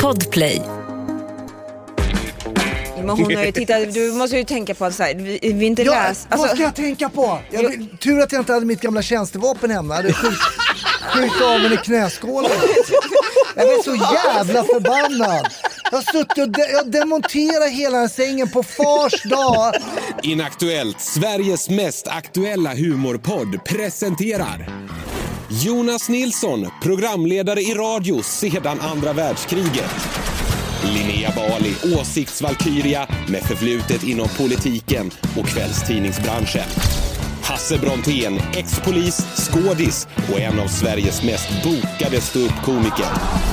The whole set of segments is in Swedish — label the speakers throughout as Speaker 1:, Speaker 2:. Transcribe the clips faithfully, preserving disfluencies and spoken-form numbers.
Speaker 1: Podplay.
Speaker 2: Men hon har ju tittat, du måste ju tänka på att så här, vi, vi inte
Speaker 3: ja,
Speaker 2: läs. Alltså,
Speaker 3: vad ska jag tänka på? Jag, tur att jag inte hade mitt gamla tjänstevapen hemma. Jag hade skjutit av den i knäskålen. Jag är så jävla förbannad. Jag har suttit och de- jag demonterar hela den sängen på fars dag.
Speaker 4: Inaktuellt, Sveriges mest aktuella humorpodd, presenterar Jonas Nilsson, programledare i radio sedan andra världskriget. Linnea Bali, åsiktsvalkyria med förflutet inom politiken och kvällstidningsbranschen. Hasse Brontén, ex-polis, skådis och en av Sveriges mest bokade ståuppkomiker.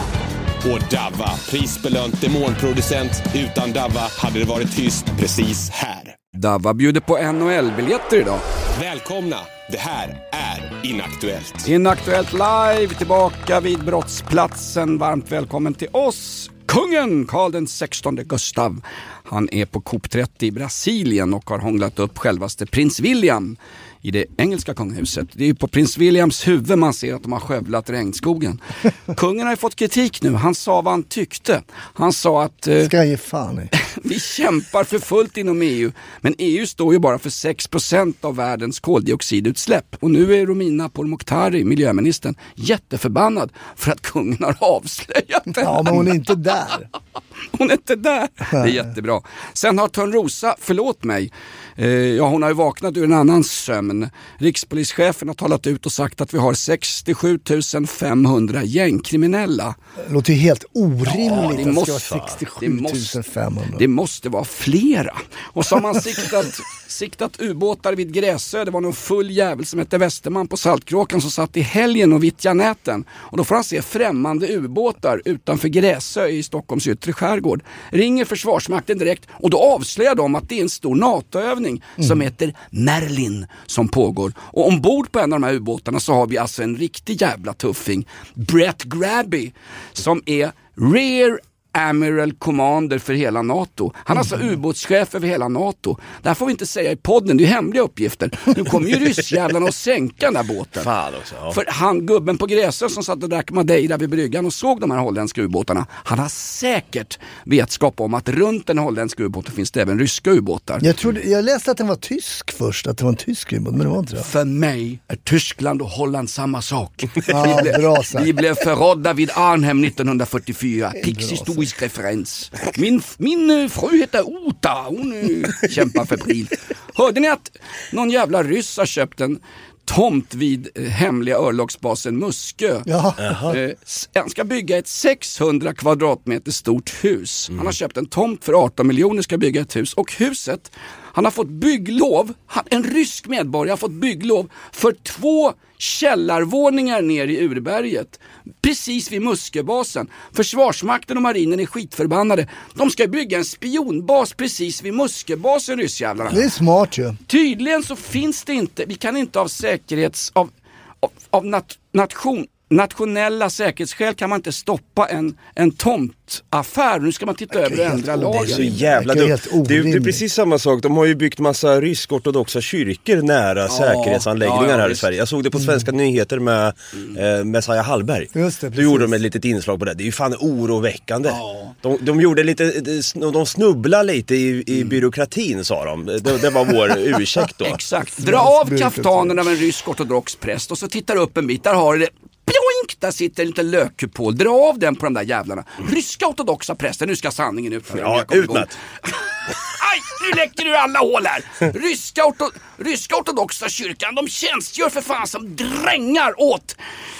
Speaker 4: Och Davva, prisbelönt demonproducent. Utan Davva hade det varit tyst precis här.
Speaker 5: Davva bjuder på N H L-biljetter idag.
Speaker 4: Välkomna, det här är Inaktuellt.
Speaker 5: Inaktuellt live, tillbaka vid brottsplatsen. Varmt välkommen till oss. Kungen Karl den sextonde Gustav. Han är på Coop trettio i Brasilien och har hånglat upp självaste prins William i det engelska kungahuset. Det är ju på prins Williams huvud man ser att de har skövlat regnskogen. Kungen har ju fått kritik nu. Han sa vad han tyckte. Han sa att eh,
Speaker 3: ska jag ge fan i.
Speaker 5: vi kämpar för fullt inom E U. Men E U står ju bara för sex procent av världens koldioxidutsläpp. Och nu är Romina Pourmokhtari, miljöministern, jätteförbannad för att kungen har avslöjat det.
Speaker 3: Ja, men hon är inte där.
Speaker 5: Hon är inte där. Det är jättebra. Sen har Törnrosa, förlåt mig, eh, ja, hon har ju vaknat ur en annan sömn. Rikspolischefen har talat ut och sagt att vi har sextiosju tusen femhundra gängkriminella.
Speaker 3: Det låter ju helt orimligt
Speaker 5: Ja, det
Speaker 3: att
Speaker 5: måste-
Speaker 3: det ska vara sextiosju tusen femhundra.
Speaker 5: Det måste vara flera. Och så har man siktat, siktat ubåtar vid Gräsö. Det var någon full jävel som hette Västerman på Saltkråkan som satt i helgen och vittja näten. Och då får han se främmande ubåtar utanför Gräsö i Stockholms yttre skärgård. Ringer Försvarsmakten direkt och då avslöjar de att det är en stor NATO-övning mm. som heter Merlin som pågår. Och ombord på en av de här ubåtarna så har vi alltså en riktig jävla tuffing. Brett Grabby som är Rear Admiral Commander för hela NATO. Han är alltså mm. ubåtschef över hela NATO. Det här får vi inte säga i podden, det är hemliga uppgifter. Nu kommer ju ryssjävlarna att sänka den här båten.
Speaker 6: Fan också, ja.
Speaker 5: För han, gubben på Gräsö som satt och drack Madeira vid bryggan och såg de här holländska ubåtarna, han har säkert vetskap om att runt den holländska ubåten finns det även ryska ubåtar.
Speaker 3: Jag, trodde, jag läste att den var tysk först, att det var en tysk ubåt, men det var inte det.
Speaker 5: För mig är Tyskland och Holland samma sak.
Speaker 3: Ja,
Speaker 5: vi, blev,
Speaker 3: bra sagt.
Speaker 5: vi blev förrådda vid Arnhem nittonhundrafyrtiofyra. Krigshistorisk referens. Min, min fru heter Ota. Hon uh, kämpar febrilt. Hörde ni att någon jävla ryss har köpt en tomt vid eh, hemliga örlogsbasen Muskö?
Speaker 3: Ja.
Speaker 5: Eh, han ska bygga ett sexhundra kvadratmeter stort hus. Mm. Han har köpt en tomt för arton miljoner, ska bygga ett hus. Och huset, han har fått bygglov, han, en rysk medborgare har fått bygglov för två källarvåningar ner i urberget. Precis vid Musköbasen. Försvarsmakten och marinen är skitförbannade. De ska bygga en spionbas precis vid Musköbasen, ryssjävlarna.
Speaker 3: Det är smart ju.
Speaker 5: Tydligen så finns det inte, vi kan inte av säkerhets, av, av, av nat, nation, nationella säkerhetsskäl kan man inte stoppa en, en tomtaffär. Nu ska man titta över och ändra
Speaker 6: Det är
Speaker 5: lagen.
Speaker 6: så jävla
Speaker 3: Det är
Speaker 6: dumt.
Speaker 3: helt
Speaker 6: Det är, det är
Speaker 3: orimligt.
Speaker 6: precis samma sak. De har ju byggt massa rysk-ortodoxa kyrkor nära säkerhetsanläggningar
Speaker 5: ja, ja,
Speaker 6: här i
Speaker 5: visst.
Speaker 6: Sverige. Jag såg det på Svenska nyheter med eh, Messiah Hallberg.
Speaker 3: Just det,
Speaker 6: Då
Speaker 3: precis.
Speaker 6: gjorde de ett litet inslag på det. Det är ju fan oroväckande. De, de gjorde lite, de snubblade lite i, i byråkratin, sa de. Det, det var vår ursäkt då.
Speaker 5: Exakt. Dra av kaftanen av en rysk ortodox präst och så tittar du upp en bit. Där har du det. Pjoink! Där sitter en liten lökkupol. Dra av den på de där jävlarna. Ryska ortodoxa prästen, nu ska sanningen ut för
Speaker 6: Ja, ut med.
Speaker 5: Aj, nu läcker du alla hål här. Ryska, orto, ryska ortodoxa kyrkan, de tjänstgör för fan som drängar åt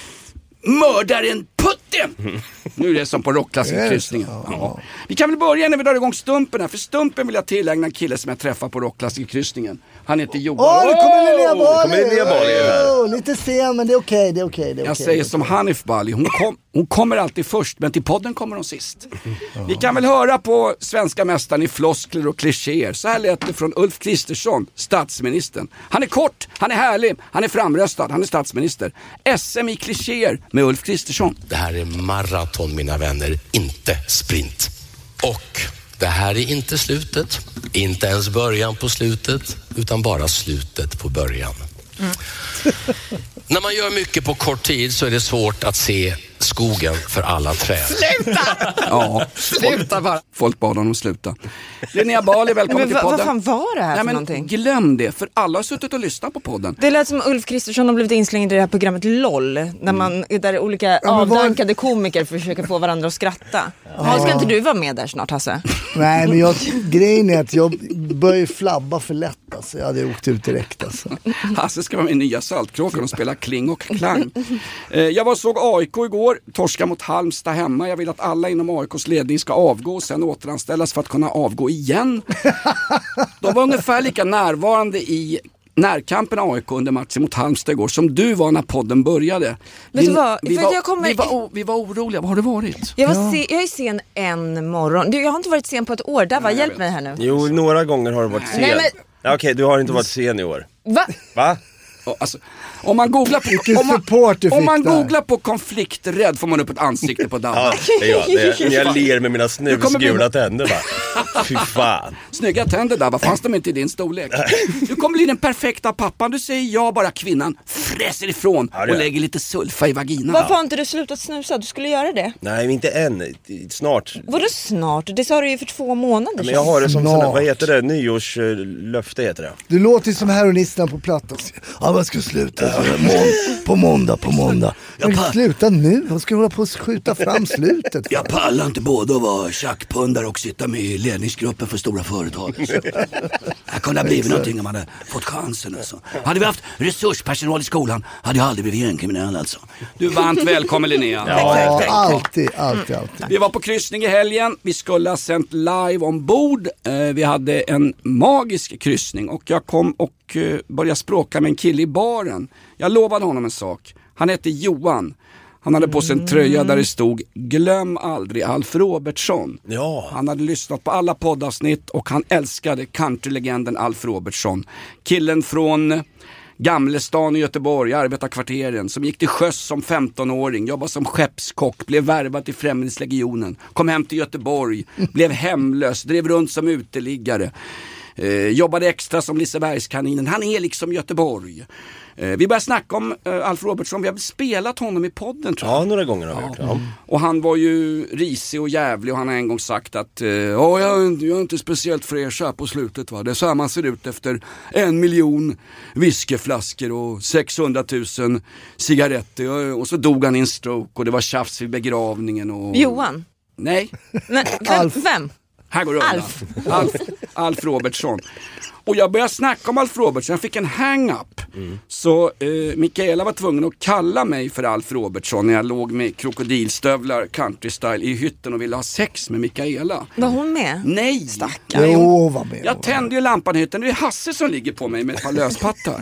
Speaker 5: mördaren Putin. Nu är det som på rockklassikerkryssningen. Ja. Vi kan väl börja när vi drar igång Stumpen här. För Stumpen vill jag tillägna en kille som jag träffar på rockklassikerkryssningen. Han heter Johan.
Speaker 3: Åh, nu kommer Linnea Bali!
Speaker 6: kommer Linnea Bali här.
Speaker 3: Oh, lite sen, men det är okej, det är okej. det är
Speaker 5: Jag
Speaker 3: okej.
Speaker 5: säger som Hanif Bali, hon, kom, hon kommer alltid först, men till podden kommer hon sist. Vi kan väl höra på svenska mästaren i floskler och klichéer. Så här lät det från Ulf Kristersson, statsministern. Han är kort, han är härlig, han är framröstad, han är statsminister. S M i klichéer med Ulf Kristersson.
Speaker 7: Det här är maraton, mina vänner, inte sprint. Och det här är inte slutet, inte ens början på slutet, utan bara slutet på början. Mm. När man gör mycket på kort tid så är det svårt att se skogen för alla träd.
Speaker 2: Sluta!
Speaker 5: Ja, sluta bara. Folk bad honom sluta. Linnea Bali, välkommen
Speaker 2: Men
Speaker 5: till
Speaker 2: va,
Speaker 5: podden.
Speaker 2: vad fan var det här
Speaker 5: Nej,
Speaker 2: för
Speaker 5: men
Speaker 2: någonting?
Speaker 5: glöm det, för alla har suttit och lyssnat på podden.
Speaker 2: Det lät som Ulf Kristersson har blivit inslängd i det här programmet LOL. När man, där olika
Speaker 3: men
Speaker 2: avdankade komiker försöker få varandra att skratta. Ja. Ska inte du vara med där snart, Hasse?
Speaker 3: Nej, men jag, grejen är att jag börjar flabba för lätt. Alltså. Jag hade åkt ut direkt. Alltså.
Speaker 5: Hasse ska vara med i nya Saltkråkan och spela Kling och Klang. Eh, jag var såg A I K igår, torska mot Halmstad hemma. Jag vill att alla inom A I K:s ledning ska avgå och sen återanställas för att kunna avgå igen. De var ungefär lika närvarande i närkampen A I K under matchen mot Halmstad igår som du var när podden började.
Speaker 2: Vet
Speaker 5: vi,
Speaker 2: du vad?
Speaker 5: vi,
Speaker 2: För
Speaker 5: var,
Speaker 2: jag kommer-
Speaker 5: vi, var, o- vi var oroliga, vad har det varit?
Speaker 2: Jag, var se, jag är sen en morgon. Du, jag har inte varit sen på ett år. Där var hjälp mig här nu.
Speaker 6: Jo, några gånger har du varit sen.
Speaker 2: Nej, men-
Speaker 6: Ja, okej, du har inte varit sen i år.
Speaker 2: Va?
Speaker 6: Va?
Speaker 5: Och, alltså, om man googlar
Speaker 3: Vilken
Speaker 5: på, om man,
Speaker 3: support du
Speaker 5: om
Speaker 3: fick
Speaker 5: man
Speaker 3: där.
Speaker 5: googlar på konflikträdd får man upp ett ansikte på dammen.
Speaker 6: Ja, det gör jag. Det- När jag ler med mina snusgula tänder bara. Fy fan.
Speaker 5: Snygga tänder där, vad fanns de inte i din storlek? Du kommer bli den perfekta pappan, du säger ja bara kvinnan fräser ifrån
Speaker 6: Ja, det
Speaker 5: och
Speaker 6: gör.
Speaker 5: lägger lite sulfa i vaginan.
Speaker 2: Varför har inte du slutat snusa? Du skulle göra det.
Speaker 6: Nej, inte än. Snart.
Speaker 2: Vadå snart? Det sa du ju för två månader
Speaker 6: Men jag har det som
Speaker 3: Snart.
Speaker 6: sån, vad heter det? Nyårslöfte heter det.
Speaker 3: Du låter ju som heroinisterna på plattan. Ja, man ska sluta. Må- på måndag, på måndag. Men sluta nu. Vad ska du hålla på att skjuta fram slutet?
Speaker 5: Jag pallar inte både att vara tjackpundare och sitta med i ledningsgruppen för stora företag. Jag kunde ha blivit någonting om man hade fått chansen. Alltså. Hade vi haft resurspersonal i skolan hade jag aldrig blivit gängkriminell alltså. Du är varmt välkommen Linnea.
Speaker 3: Ja, alltid, alltid, alltid.
Speaker 5: Vi var på kryssning i helgen. Vi skulle ha sänt live ombord. Eh, vi hade en magisk kryssning och jag kom och eh, började språka med en kille i baren. Jag lovade honom en sak. Han hette Johan. Han hade på sig en tröja där det stod "Glöm aldrig Alf Robertsson".
Speaker 6: Ja.
Speaker 5: Han hade lyssnat på alla poddavsnitt och han älskade countrylegenden Alf Robertsson. Killen från Gamlestan i Göteborg, arbetarkvarteren, som gick till sjöss som femtonåring, jobbade som skeppskock, blev värvad till Främlingslegionen, kom hem till Göteborg, blev hemlös, drev runt som uteliggare. Eh, jobbade extra som Lisebergskaninen. Han är liksom Göteborg. Eh, vi började snacka om eh, Alf Robertsson. Vi har spelat honom i podden, tror jag.
Speaker 6: Ja, några gånger har vi gjort det. Ja.
Speaker 5: Och han var ju risig och jävlig och han har en gång sagt att eh, jag, jag är inte speciellt fräsch här på slutet, va. Det är så här man ser ut efter en miljon whiskyflaskor och sexhundratusen cigaretter. Och så dog han i en stroke och det var tjafs vid begravningen. Och...
Speaker 2: Johan?
Speaker 5: Nej.
Speaker 2: Nej, vem?
Speaker 3: Alf.
Speaker 2: vem?
Speaker 5: Här går det undan.
Speaker 2: Alf.
Speaker 5: Alf. Alf Robertsson. Och jag började snacka om Alf Robertsson. Jag fick en hang-up. Mm. Så eh, Mikaela var tvungen att kalla mig för Alf Robertsson när jag låg med krokodilstövlar country style i hytten och ville ha sex med Mikaela.
Speaker 2: Var hon med?
Speaker 5: Nej.
Speaker 2: Stackarn.
Speaker 3: Jo, vad med.
Speaker 5: Jag tände ju lampan i hytten. Det är Hasse som ligger på mig med ett par löspattar.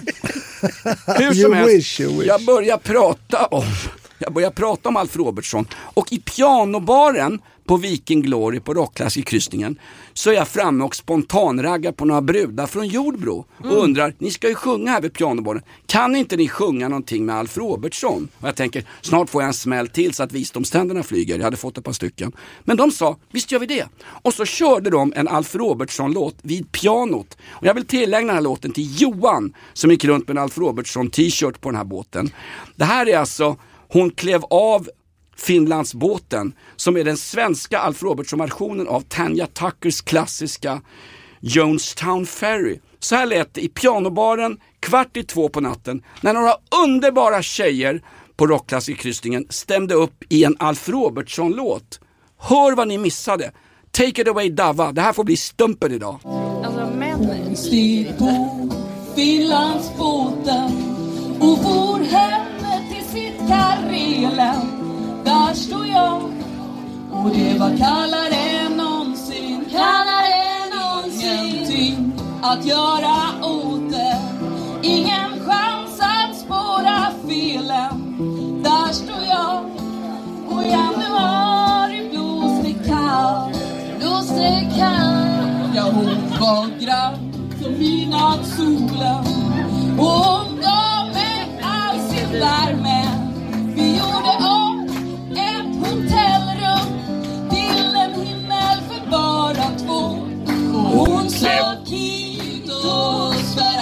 Speaker 5: Hur
Speaker 3: You
Speaker 5: som helst.
Speaker 3: wish, you wish.
Speaker 5: Jag börjar prata om Jag börjar prata om Alf Robertsson. Och i pianobaren på Viking Glory på Rockklassikkryssningen så är jag framme och spontanraggar på några brudar från Jordbro och mm. undrar, ni ska ju sjunga här vid pianobaren, kan inte ni sjunga någonting med Alf Robertsson? Och jag tänker, snart får jag en smäll till så att visdomständerna flyger. Jag hade fått ett par stycken. Men de sa, visst gör vi det. Och så körde de en Alf Robertsson-låt vid pianot. Och jag vill tillägna den här låten till Johan som gick runt med en Alf Robertsson-t-shirt på den här båten. Det här är alltså Hon klev av Finlandsbåten, som är den svenska Alf Robertsson-versionen av Tanya Tuckers klassiska Jonestown Ferry. Så här lät det i pianobaren kvart i två på natten när några underbara tjejer på Rockklassikkryssningen stämde upp i en Alf Robertsson-låt. Hör vad ni missade. Take it away, Dava. Det här får bli stumpen idag.
Speaker 2: Alltså, men...
Speaker 1: Steg på Finlandsbåten och for hem till sitt Karelen. Där stod jag och det var kallare än någonsin. Kallare än någonsin. Ingenting att göra åt det. Ingen chans att spåra felen. Där stod jag och januari blåste kallt. Blåste kallt. Ja, hon var grann som midnattssolen. Och hon gav mig all sin värme. Vi gjorde om ett hotellrum till en himmel för bara två. Och hon sa hit och Sverige.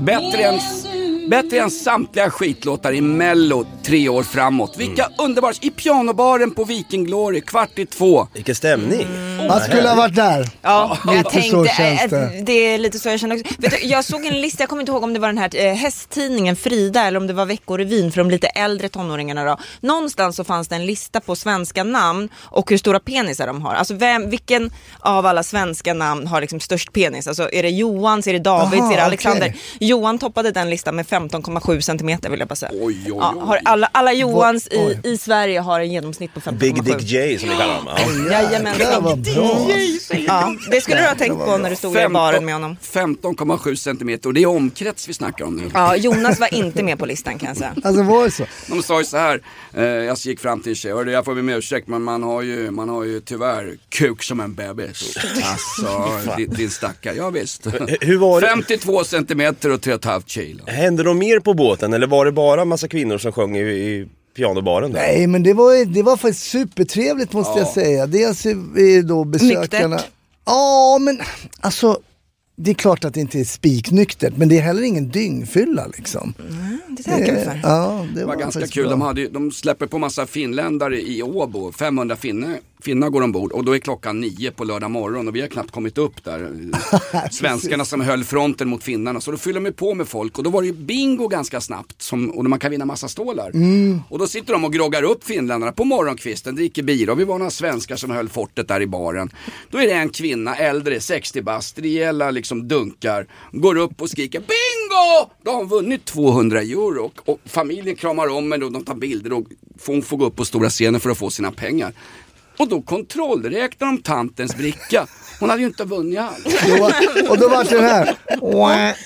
Speaker 5: Bättre än, bättre än samtliga skitlåtar i Mello tre år framåt. Vilka mm. underbara, i pianobaren på Viking Glory, kvart i två.
Speaker 6: Vilken stämning.
Speaker 3: Mm. Jag skulle ha varit där.
Speaker 2: Ja, jag
Speaker 3: lite
Speaker 2: tänkte,
Speaker 3: så känns det.
Speaker 2: det är lite så jag känner också. Vet du, jag såg en lista, jag kommer inte ihåg om det var den här eh, hästtidningen Frida eller om det var Veckorevyn för de lite äldre tonåringarna då. Någonstans så fanns det en lista på svenska namn och hur stora penisar de har. Alltså vem, vilken av alla svenska namn har liksom störst penis? Alltså är det Johans, är det Davids, Aha, är det Alexander? Okay. Johan toppade den listan med femton komma sju centimeter vill jag bara säga.
Speaker 5: Oj, oj, oj.
Speaker 2: Ja, har alla, alla Johans i, i Sverige har en genomsnitt på femton komma sju.
Speaker 6: Big Dick J som vi kallar honom.
Speaker 2: Ja. Jajamän,
Speaker 3: det var bra.
Speaker 2: Ja, det skulle du ha tänkt på när du stod i baren med honom.
Speaker 5: femton komma sju centimeter och det är omkrets vi snackar om nu.
Speaker 2: Ja, Jonas var inte med på listan kan jag säga.
Speaker 3: Alltså var det så?
Speaker 5: De sa ju så här, eh, jag gick fram till en tjej och jag får med ursäkt men man har ju, man har ju tyvärr kuk som en bebis. Alltså, din, din stackare, ja visst.
Speaker 6: Hur var det?
Speaker 5: femtiotvå centimeter och tre komma fem kilo.
Speaker 6: Hände det mer på båten eller var det bara en massa kvinnor som sjöng i, i pianobaren där?
Speaker 3: Nej, men det var, det var faktiskt supertrevligt måste ja. jag säga. Dels är då besökarna...
Speaker 2: Nyktert.
Speaker 3: Ja, men alltså... Det är klart att det inte är spiknyktert, men det är heller ingen dyngfylla liksom.
Speaker 2: Mm, det tackar vi för.
Speaker 3: Ja, det,
Speaker 5: det var,
Speaker 3: var
Speaker 5: ganska kul. De, hade, de släpper på massa finländare i Åbo. femhundra finnar, finnar går ombord. Och då är klockan nio på lördag morgon. Och vi har knappt kommit upp där. Svenskarna som höll fronten mot finnarna. Så då fyller de på med folk. Och då var det ju bingo ganska snabbt. Som, och man kan vinna massa stålar. Mm. Och då sitter de och groggar upp finländarna på morgonkvisten. Dricker bira. Och vi var några svenskar som höll fortet där i baren. Då är det en kvinna, äldre, sextio bast, rejäla liksom dunkar. Går upp och skriker bingo! Då har hon vunnit tvåhundra euro. Och, och familjen kramar om henne och de tar bilder. Och hon får gå upp på stora scenen för att få sina pengar. Och då kontrollräknar de tantens bricka. Hon hade ju inte vunnit allt.
Speaker 3: Och då var det här.
Speaker 5: Och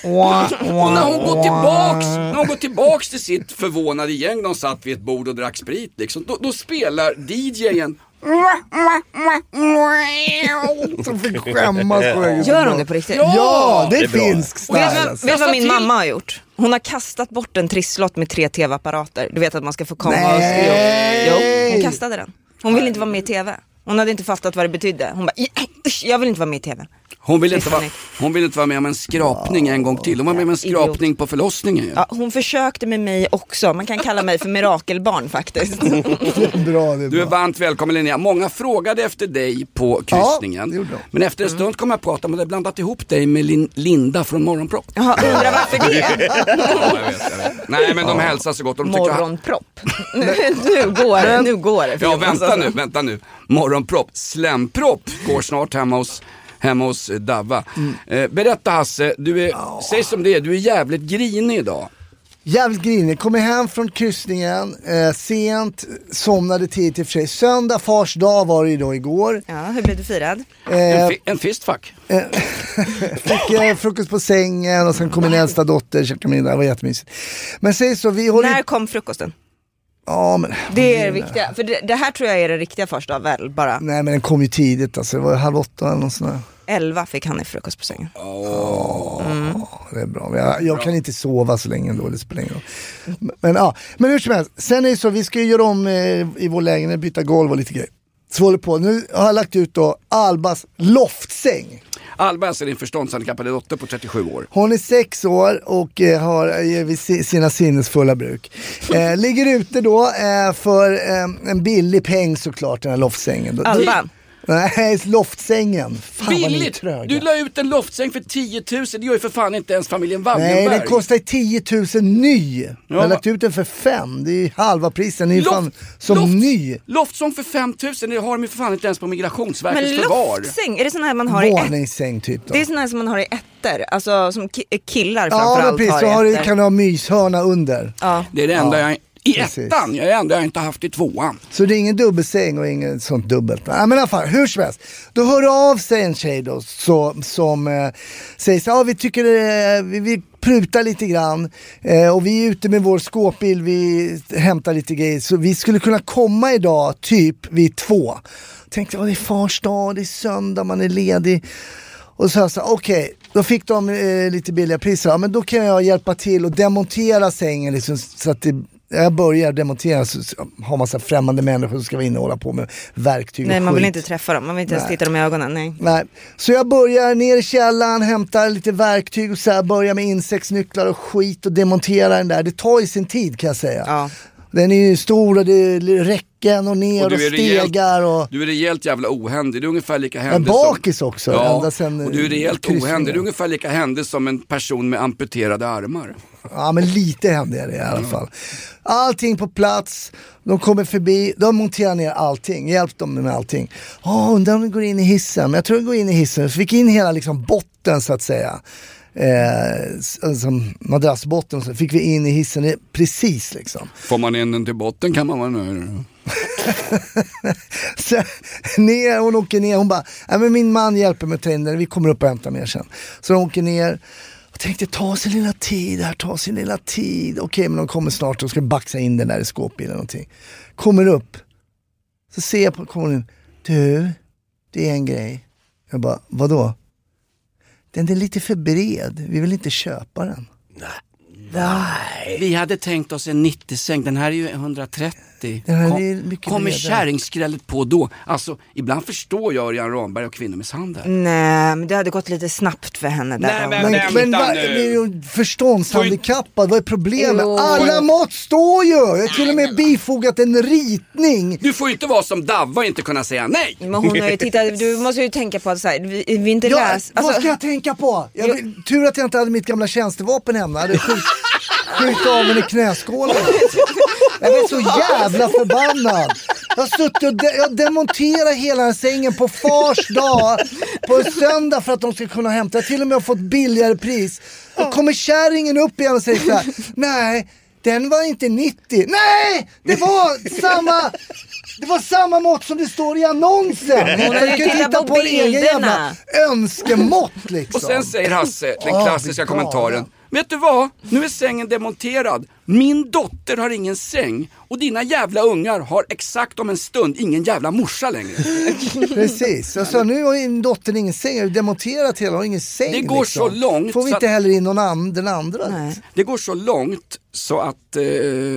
Speaker 5: när hon går tillbaks, när hon går tillbaks till sitt förvånade gäng, de satt vid ett bord och drack sprit liksom, då, då spelar D J:en
Speaker 3: som fick skämmas på det.
Speaker 2: Gör hon det på riktigt?
Speaker 3: Ja, ja det är, det är finsk
Speaker 2: style. Vet du vad min mamma har gjort? Hon har kastat bort en trisslott med tre tv-apparater. Du vet att man ska få komma och jo, jo, hon kastade den. Hon ville inte vara med i tv. Hon hade inte fattat vad det betydde. Hon bara, jag vill inte vara med i tv.
Speaker 5: Hon vill inte vara, hon vill inte vara med om en skrapning en gång till. Hon var med om en skrapning på förlossningen.
Speaker 2: Ja, hon försökte med mig också. Man kan kalla mig för mirakelbarn faktiskt.
Speaker 3: Det är bra, det är
Speaker 5: du är
Speaker 3: bra.
Speaker 5: varmt välkommen Linnea. Många frågade efter dig på kryssningen. Ja, men efter en stund kom jag att prata om att jag blandat ihop dig med Lin- Linda från Morgonpropp.
Speaker 2: Jaha, undrar varför det?
Speaker 5: Ja, jag vet, jag vet. Nej, men de hälsar så gott. De
Speaker 2: Morgonpropp. Nu, nu går det, nu går det.
Speaker 5: Ja, vänta nu, vänta nu. Morgonpropp, slämpropp går snart hemma hos hemma hos Davva. Mm. Eh, berätta Hasse, du är, oh. säg som det är, du är jävligt grinig idag.
Speaker 3: Jävligt grinig, kommer hem från kryssningen eh, sent, somnade tidigt i och för sig. Söndag, fars dag var det ju då igår.
Speaker 2: Ja, hur blev du firad?
Speaker 3: Eh,
Speaker 5: en, fi- en fistfuck.
Speaker 3: Eh, fick eh, frukost på sängen och sen kom min äldsta dotter, käkade middag, det var jättemysigt. Men säg så, vi håller...
Speaker 2: När kom frukosten?
Speaker 3: Ja, men,
Speaker 2: det är det viktiga, för det, det här tror jag är det riktiga första väl, bara.
Speaker 3: Nej, men den kom ju tidigt, alltså det var halv åtta eller något sånt där.
Speaker 2: Elva fick han i frukost på sängen.
Speaker 3: Åh, mm. Det är bra. Jag, jag kan inte sova så länge ändå, det spelar ingen roll. Men, men ja, men hur som helst. Sen är det så, vi ska ju göra om eh, i vår lägenhet, byta golv och lite grejer. Så håller på. Nu har jag lagt ut då Albas loftsäng.
Speaker 5: Alba är din förståndshandikappade dotter på trettiosju år.
Speaker 3: Hon är sex år och eh, har eh, sina sinnesfulla bruk. Eh, ligger ute då eh, för eh, en billig peng såklart, den här loftsängen.
Speaker 2: Alba?
Speaker 3: Nej, loftsängen. Fan,
Speaker 5: billigt! Du la ut en loftsäng för tio tusen, det gör ju för fan inte ens familjen Wallenberg.
Speaker 3: Nej, den kostar tio tusen ny. Ja. Jag har lagt ut den för fem, det är halva prisen. Det är Loft, fan som loft, ny.
Speaker 5: Loftsång för fem tusen, det har de ju för fan inte ens på Migrationsverkets
Speaker 2: men
Speaker 5: förvar.
Speaker 2: Men loftsäng, är det sån här man har i
Speaker 3: våningssäng typ då?
Speaker 2: Det är sån här som man har i ettor, alltså som ki- killar
Speaker 3: ja,
Speaker 2: framförallt
Speaker 3: precis,
Speaker 2: har
Speaker 3: i ettor. Ja,
Speaker 2: så
Speaker 3: kan du ha myshörna under.
Speaker 2: Ja.
Speaker 5: Det är det enda
Speaker 3: ja.
Speaker 5: jag... I ettan, jag är ändå jag inte haft i tvåan.
Speaker 3: Så det är ingen dubbelsäng och inget sånt dubbelt. Ja, men i alla fall, hur som helst. Då hör av sig en tjej då så, som eh, säger så ja, vi tycker eh, vi, vi prutar lite grann eh, och vi är ute med vår skåpbil, vi hämtar lite grejer. Så vi skulle kunna komma idag typ vid två. Tänkte, ja, det är fars dag, det är söndag, man är ledig. Och så sa okej, okay, då fick de eh, lite billiga priser. Ja, men då kan jag hjälpa till och demontera sängen liksom, så att det jag börjar demontera så har massa främmande människor som ska vara inne och hålla på med verktyg och
Speaker 2: Nej, man
Speaker 3: skit.
Speaker 2: vill inte träffa dem, man vill inte ens titta dem i ögonen, nej.
Speaker 3: Nej. Så jag börjar ner i källaren, hämtar lite verktyg och så här, börjar med insektsnycklar och skit och demontera den där. Det tar ju sin tid, kan jag säga.
Speaker 2: Ja.
Speaker 3: Den är ju stor och det är räcken och ner och,
Speaker 5: och
Speaker 3: stegar och...
Speaker 5: Du är rejält jävla ohändig, du är ungefär lika
Speaker 3: Men
Speaker 5: händig
Speaker 3: bakis
Speaker 5: som...
Speaker 3: också.
Speaker 5: Ja,
Speaker 3: ända sen
Speaker 5: och du är rejält
Speaker 3: kryssningen.
Speaker 5: ohändig, du är ungefär lika händig som en person med amputerade armar.
Speaker 3: Ja, men lite händer det i alla fall. Allting på plats. De kommer förbi. De monterar ner allting. Hjälp dem med allting. Åh, oh, undrar om de går in i hissen. Men jag tror de går in i hissen. Så fick in hela liksom botten så att säga. Eh, som madrassbotten. Så fick vi in i hissen precis liksom.
Speaker 5: Får man in den till botten kan man vara nöjd.
Speaker 3: Så, ner, hon åker ner. Hon bara, nej men min man hjälper mig att ta in den. Vi kommer upp och hämtar mer sen. Så de åker ner. Jag tänkte, ta sin lilla tid här, ta sin lilla tid. Okej, men de kommer snart och ska baxa in den där i skåpbilen eller någonting. Kommer upp. Så ser jag på, kommer in. Du, det är en grej. Jag bara, vadå? Den är lite för bred. Vi vill inte köpa den.
Speaker 6: Nej.
Speaker 5: Nej. Vi hade tänkt oss en nittio-säng. Den här är ju etthundratrettio.
Speaker 3: Den här
Speaker 5: Kom,
Speaker 3: är mycket
Speaker 5: kommer
Speaker 3: bredare.
Speaker 5: kärringskrället på då? Alltså, ibland förstår jag Örjan Ramberg och kvinnomisshandel.
Speaker 2: Nej, men det hade gått lite snabbt för henne där.
Speaker 5: Nej,
Speaker 2: då.
Speaker 5: men-
Speaker 3: Men,
Speaker 5: vänta
Speaker 3: men va,
Speaker 5: nu.
Speaker 3: det är ju förståndshandikappad. Vad är problemet?
Speaker 2: Jo.
Speaker 3: Alla mått står ju. Jag har till och med bifogat en ritning.
Speaker 5: Du får ju inte vara som Davva och inte kunna säga nej.
Speaker 2: Men hon har ju tittat, du måste ju tänka på att så här, vi, vi inte
Speaker 3: Ja,
Speaker 2: läs.
Speaker 3: vad
Speaker 2: Alltså,
Speaker 3: ska jag tänka på? Jag, vill- tur att jag inte hade mitt gamla tjänstevapen hemma. Jag hade skjut, skjut av henne i knäskålen. Jag blev så jävla förbannad. Jag har suttit och de- jag demonterar hela den sängen på fars dag på en söndag för att de ska kunna hämta. Jag till och med har fått billigare pris. Och kommer kärringen upp igen och säger så här: nej, den var inte nittio. Nej, det var samma... Det var samma mått som det står i annonsen.
Speaker 2: Hon hade ju tittat på
Speaker 3: en egen jävla
Speaker 2: bilderna.
Speaker 3: önskemått liksom.
Speaker 5: Och sen säger Hasse, den
Speaker 3: Ah,
Speaker 5: klassiska
Speaker 3: vilken
Speaker 5: kommentaren:
Speaker 3: galen.
Speaker 5: vet du vad? Nu är sängen demonterad. Min dotter har ingen säng. Och dina jävla ungar har exakt om en stund ingen jävla morsa längre.
Speaker 3: Precis, jag sa nu har din dotter ingen säng, jag har demonterat hela, har ingen säng.
Speaker 5: Det går
Speaker 3: liksom.
Speaker 5: så långt
Speaker 3: Får vi
Speaker 5: så
Speaker 3: inte
Speaker 5: att-
Speaker 3: heller in någon an, den andra?
Speaker 2: Nej.
Speaker 5: Det går så långt så att eh,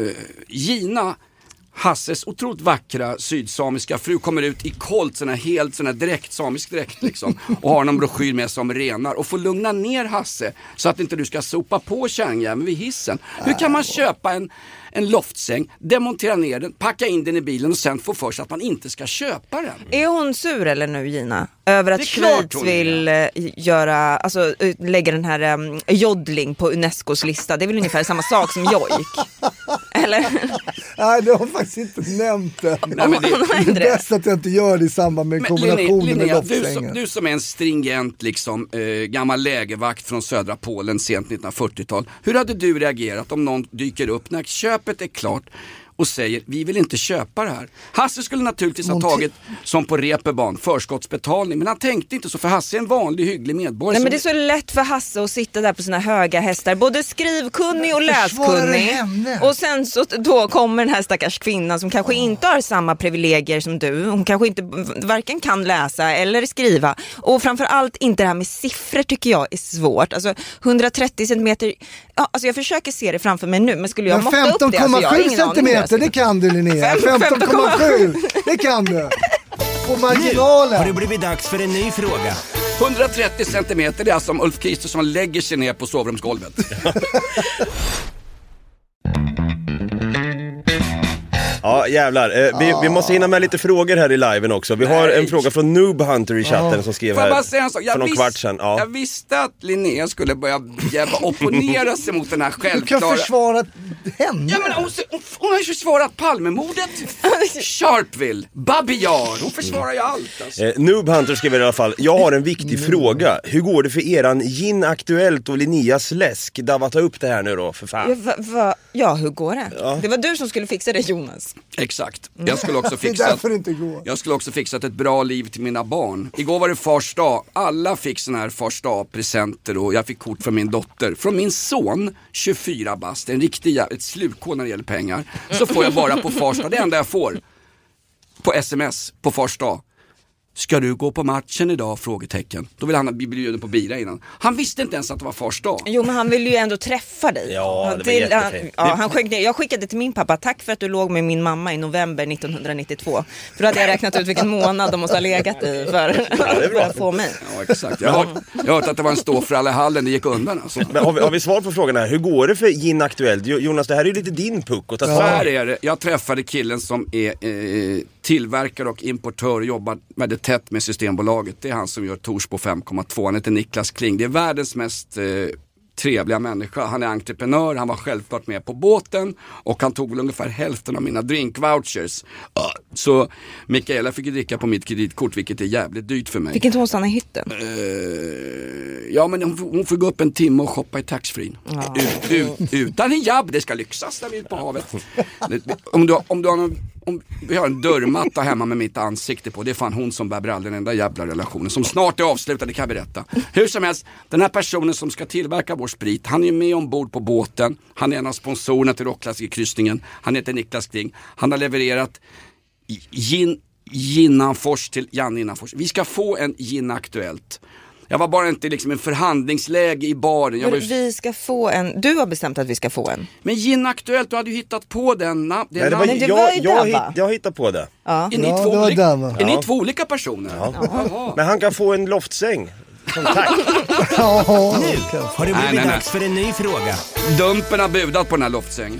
Speaker 5: Gina, Hasses otroligt vackra sydsamiska fru, kommer ut i kolt, sån här helt sån här dräkt, samisk dräkt liksom, och har någon broschyr med som renar och får lugna ner Hasse så att inte du ska sopa på kärnjäveln vid hissen. Hur kan man köpa en, en loftsäng, demontera ner den, packa in den i bilen och sen få för sig att man inte ska köpa den?
Speaker 2: är hon sur eller nu, Gina? Över att
Speaker 5: Det är klart
Speaker 2: Schweiz
Speaker 5: hon är.
Speaker 2: vill eh, göra, alltså eh, lägga den här um, jodling på Unescos lista. Det är väl ungefär samma sak som jojk? Eller?
Speaker 3: Nej, det har faktiskt inte nämnt det.
Speaker 5: Nej, men det-
Speaker 3: det är bäst att jag inte gör det i samband med
Speaker 5: Men
Speaker 3: kombinationen
Speaker 5: Linnea,
Speaker 3: med
Speaker 5: Linnea, du,
Speaker 3: loftsängen.
Speaker 5: som, du som är en stringent liksom, eh, gammal lägervakt från södra Polen sent nittonhundrafyrtiotal. Hur hade du reagerat om någon dyker upp när köpet är klart och säger vi vill inte köpa det här? Hasse skulle naturligtvis ha
Speaker 3: Monte-
Speaker 5: tagit som på Reeperbahn förskottsbetalning, men han tänkte inte så, för Hasse är en vanlig hygglig medborgare.
Speaker 2: Nej,
Speaker 5: som-
Speaker 2: men det är så lätt för Hasse att sitta där på sina höga hästar, både skrivkunnig och
Speaker 3: Försvarar du
Speaker 2: läskunnig.
Speaker 3: henne?
Speaker 2: Och sen så då kommer den här stackars kvinnan som kanske inte har samma privilegier som du. Hon kanske inte varken kan läsa eller skriva. Och framförallt inte det här med siffror tycker jag är svårt. Alltså hundratrettio centimeter, ja, alltså jag försöker se det framför mig nu, men skulle jag
Speaker 3: Men
Speaker 2: måtta upp
Speaker 3: femton
Speaker 2: det? Alltså,
Speaker 3: komma
Speaker 2: jag har
Speaker 3: sju
Speaker 2: ingen aning hur jag
Speaker 3: centimeter,
Speaker 2: ska-
Speaker 3: det kan du Linnea.
Speaker 2: Fem-
Speaker 3: femton komma sju, det kan du. På
Speaker 4: Nu har det
Speaker 3: marginalen.
Speaker 4: blivit dags för en ny fråga.
Speaker 5: hundratrettio centimeter, det är alltså om Ulf Kristersson lägger sig ner på sovrumsgolvet.
Speaker 6: Ja, jävlar. Eh, vi, vi måste hinna med lite frågor här i liven också. Vi har
Speaker 5: Nej.
Speaker 6: en fråga från Noob Hunter i chatten som skrev
Speaker 5: Får jag bara
Speaker 6: här
Speaker 5: säga en sak?
Speaker 6: för
Speaker 5: Jag,
Speaker 6: någon
Speaker 5: vis-
Speaker 6: kvart sedan. Ja.
Speaker 5: jag visste att Linnea skulle börja jävla opponera sig mot den här
Speaker 3: Du kan
Speaker 5: självklara...
Speaker 3: försvara henne.
Speaker 5: Ja, men hon, hon, hon har ju försvarat Palmemordet, Sharpeville, Babi Yar. Hon försvarar ju allt alltså.
Speaker 6: Eh, Noob Hunter skriver i alla fall: jag har en viktig fråga. Hur går det för eran Gin Aktuellt och Linneas läsk? Dava, ta upp det här nu då, för
Speaker 2: Ja,
Speaker 6: fan.
Speaker 2: va, va, ja, hur går det? Det var du som skulle fixa det, Jonas.
Speaker 5: Exakt. Jag skulle också
Speaker 3: Det är
Speaker 5: fixat,
Speaker 3: därför det inte går.
Speaker 5: jag skulle också fixat ett bra liv till mina barn. Igår var det fars dag. Alla fick såna här fars dag-presenter och jag fick kort från min dotter. Från min son, tjugofyra bast, en riktig jä- ett slutkod när det gäller pengar. Så får jag bara på fars dag, det enda jag får på sms på fars dag. ska du gå på matchen idag? Frågetecken. Då vill han bli bjuden på bira innan. Han visste inte ens att det var fars dag.
Speaker 2: Jo, men han ville ju ändå träffa dig.
Speaker 6: Ja,
Speaker 2: han
Speaker 6: det var jättefint.
Speaker 2: Han, ja, han skickade, jag skickade till min pappa, tack för att du låg med min mamma i november nittonhundranittiotvå. För då hade jag räknat ut vilken månad de måste ha legat i för, ja, för att få mig.
Speaker 5: Ja, exakt. Jag har, jag har hört att det var en ståfralla i hallen, det gick undan alltså.
Speaker 6: Men har vi, har vi svar på frågan här? Hur går det för Gin Aktuellt? Jonas, det här är ju lite din puck. Och ta
Speaker 5: Så här är det. Jag träffade killen som är eh, tillverkare och importör och jobbar väldigt tätt med Systembolaget. Det är han som gör Torsbo fem komma två. Han heter Niklas Kling. Det är världens mest eh, trevliga människa. Han är entreprenör. Han var självklart med på båten. Och han tog väl ungefär hälften av mina drinkvouchers. Uh, så Mikaela fick dricka på mitt kreditkort, vilket är jävligt dyrt för mig.
Speaker 2: Fick inte hon stanna i hytten?
Speaker 5: Uh, ja, men hon, hon får gå upp en timme och shoppa i taxfree. Ja. Ut, ut, utan hijab. Det ska lyxas när vi är på havet. om, du, om du har någon... Om vi har en dörrmatta hemma med mitt ansikte på, det är fan hon som bär brall, den enda jävla relationen som snart är avslutad, det kan jag berätta. Hur som helst, den här personen som ska tillverka vår sprit, han är med ombord på båten, han är en av sponsorerna till Rockklassikerkryssningen, han heter Niklas Kling, han har levererat gin, Ginnanfors till Jan Innanfors. Vi ska få en Gin Aktuellt. Jag var bara inte liksom en förhandlingsläge i baren. Jag var just...
Speaker 2: Vi ska få en... Du har bestämt att vi ska få en.
Speaker 5: Men Gin Aktuellt, du hade ju hittat på den. den
Speaker 6: Nej, det var,
Speaker 2: Men det
Speaker 6: jag,
Speaker 2: var ju
Speaker 6: jag,
Speaker 2: Dabba.
Speaker 6: hitt, jag hittat på det.
Speaker 2: Ja.
Speaker 5: Är ni,
Speaker 3: Ja,
Speaker 5: två,
Speaker 3: det var
Speaker 5: olika,
Speaker 3: Dabba.
Speaker 5: är
Speaker 6: Ja.
Speaker 5: ni två olika personer?
Speaker 6: Ja.
Speaker 5: Jaha.
Speaker 6: Men han kan få en loftsäng. Som tack.
Speaker 3: Ja,
Speaker 4: Nu har det blivit
Speaker 5: Nej, nej, nej.
Speaker 4: dags för en ny fråga.
Speaker 5: Dumpen har budat på den här loftsängen.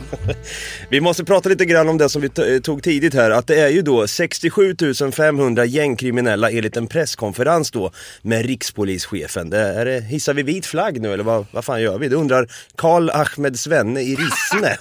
Speaker 6: Vi måste prata lite grann om det som vi t- tog tidigt här. Att det är ju då sextiosju tusen femhundra gängkriminella enligt en presskonferens då med rikspolischefen. Det är det, hissar vi vit flagg nu eller vad, vad fan gör vi? Det undrar Karl Ahmed Svenne i Rissne.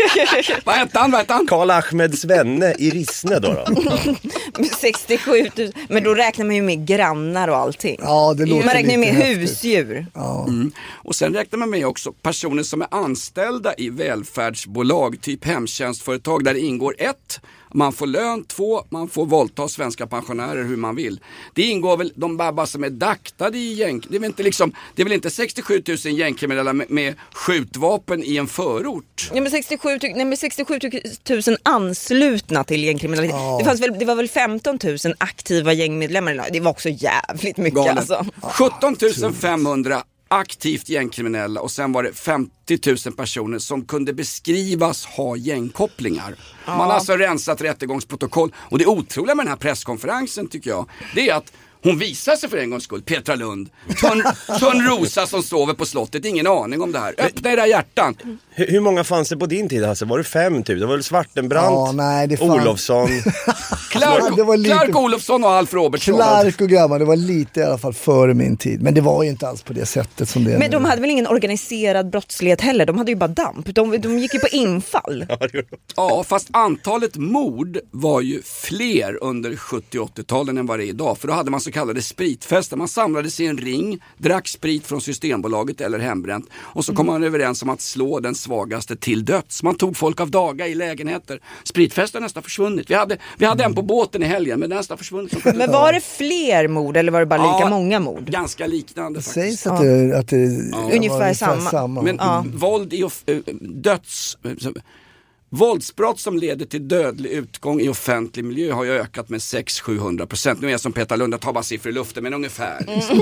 Speaker 5: Vad heter han? Vad heter han?
Speaker 6: Karl Ahmed Svenne i Rissne då då.
Speaker 2: sextiosju tusen, men då räknar man ju med grannar och allting.
Speaker 3: Ja, det låter
Speaker 2: Man räknar ju
Speaker 3: lite
Speaker 2: med
Speaker 3: häftigt.
Speaker 2: husdjur.
Speaker 3: Ja.
Speaker 5: Mm. Och sen räknar man med också personer som är anställda i välfärdsbolag, typ hemtjänstföretag där det ingår ett, man får lön, två, man får våldta svenska pensionärer hur man vill. Det ingår väl de babbar som är daktade i gäng. Det är väl inte, liksom, det är väl inte sextiosju tusen gängkriminella med, med skjutvapen i en förort?
Speaker 2: Ja, men sextiosju, nej, men sextiosju tusen anslutna till gängkriminalitet.
Speaker 3: Ja.
Speaker 2: Det, fanns väl, det var väl femton tusen aktiva gängmedlemmar. Det var också jävligt mycket.
Speaker 5: Galet.
Speaker 2: Alltså.
Speaker 5: sjutton tusen femhundra aktivt gängkriminella och sen var det femtio tusen personer som kunde beskrivas ha gängkopplingar.
Speaker 2: Ja.
Speaker 5: Man har alltså rensat rättegångsprotokoll och det otroliga med den här presskonferensen tycker jag, det är att hon visar sig för en gångs skull, Petra Lund, Törn, Törnrosa som sover på slottet, ingen aning om det här. Öppna era hjärtan.
Speaker 6: Hur, hur många fanns det på din tid Hasse? Var det fem typ? Det var väl Svartenbrandt,
Speaker 3: Ja, nej, det fan-
Speaker 6: Olofsson.
Speaker 5: Clark,
Speaker 3: Det var lite-
Speaker 5: Clark Olofsson och Alf Robertsson.
Speaker 3: Clark och grabbar, det var lite i alla fall före min tid. Men det var ju inte alls på det sättet som det är
Speaker 2: Men de
Speaker 3: nu.
Speaker 2: hade väl ingen organiserad brottslighet heller. De hade ju bara damp. De, de gick ju på infall.
Speaker 5: Ja, fast antalet mord var ju fler under sjuttio- och åttio-talen än vad det är idag. För då hade man så kallade spritfester. Man samlades i en ring, drack sprit från Systembolaget eller hembränt. Och så kom man överens om att slå den svagaste till döds. Man tog folk av daga i lägenheter. Spritfesten nästan försvunnit. Vi hade, vi hade en på båten i helgen, men den nästan försvunnit.
Speaker 2: Men var det fler mord eller var det bara lika
Speaker 5: Ja,
Speaker 2: många mord?
Speaker 5: Ganska liknande
Speaker 3: Det
Speaker 5: faktiskt.
Speaker 3: sägs att det, att det var
Speaker 2: Ungefär samma.
Speaker 5: Men
Speaker 2: Ja.
Speaker 5: våld i off- äh, döds... äh, Våldsbrott som leder till dödlig utgång i offentlig miljö har ju ökat med sex till sjuhundra procent. Nu är jag som Peter Lund, jag tar bara siffror i luften, men ungefär.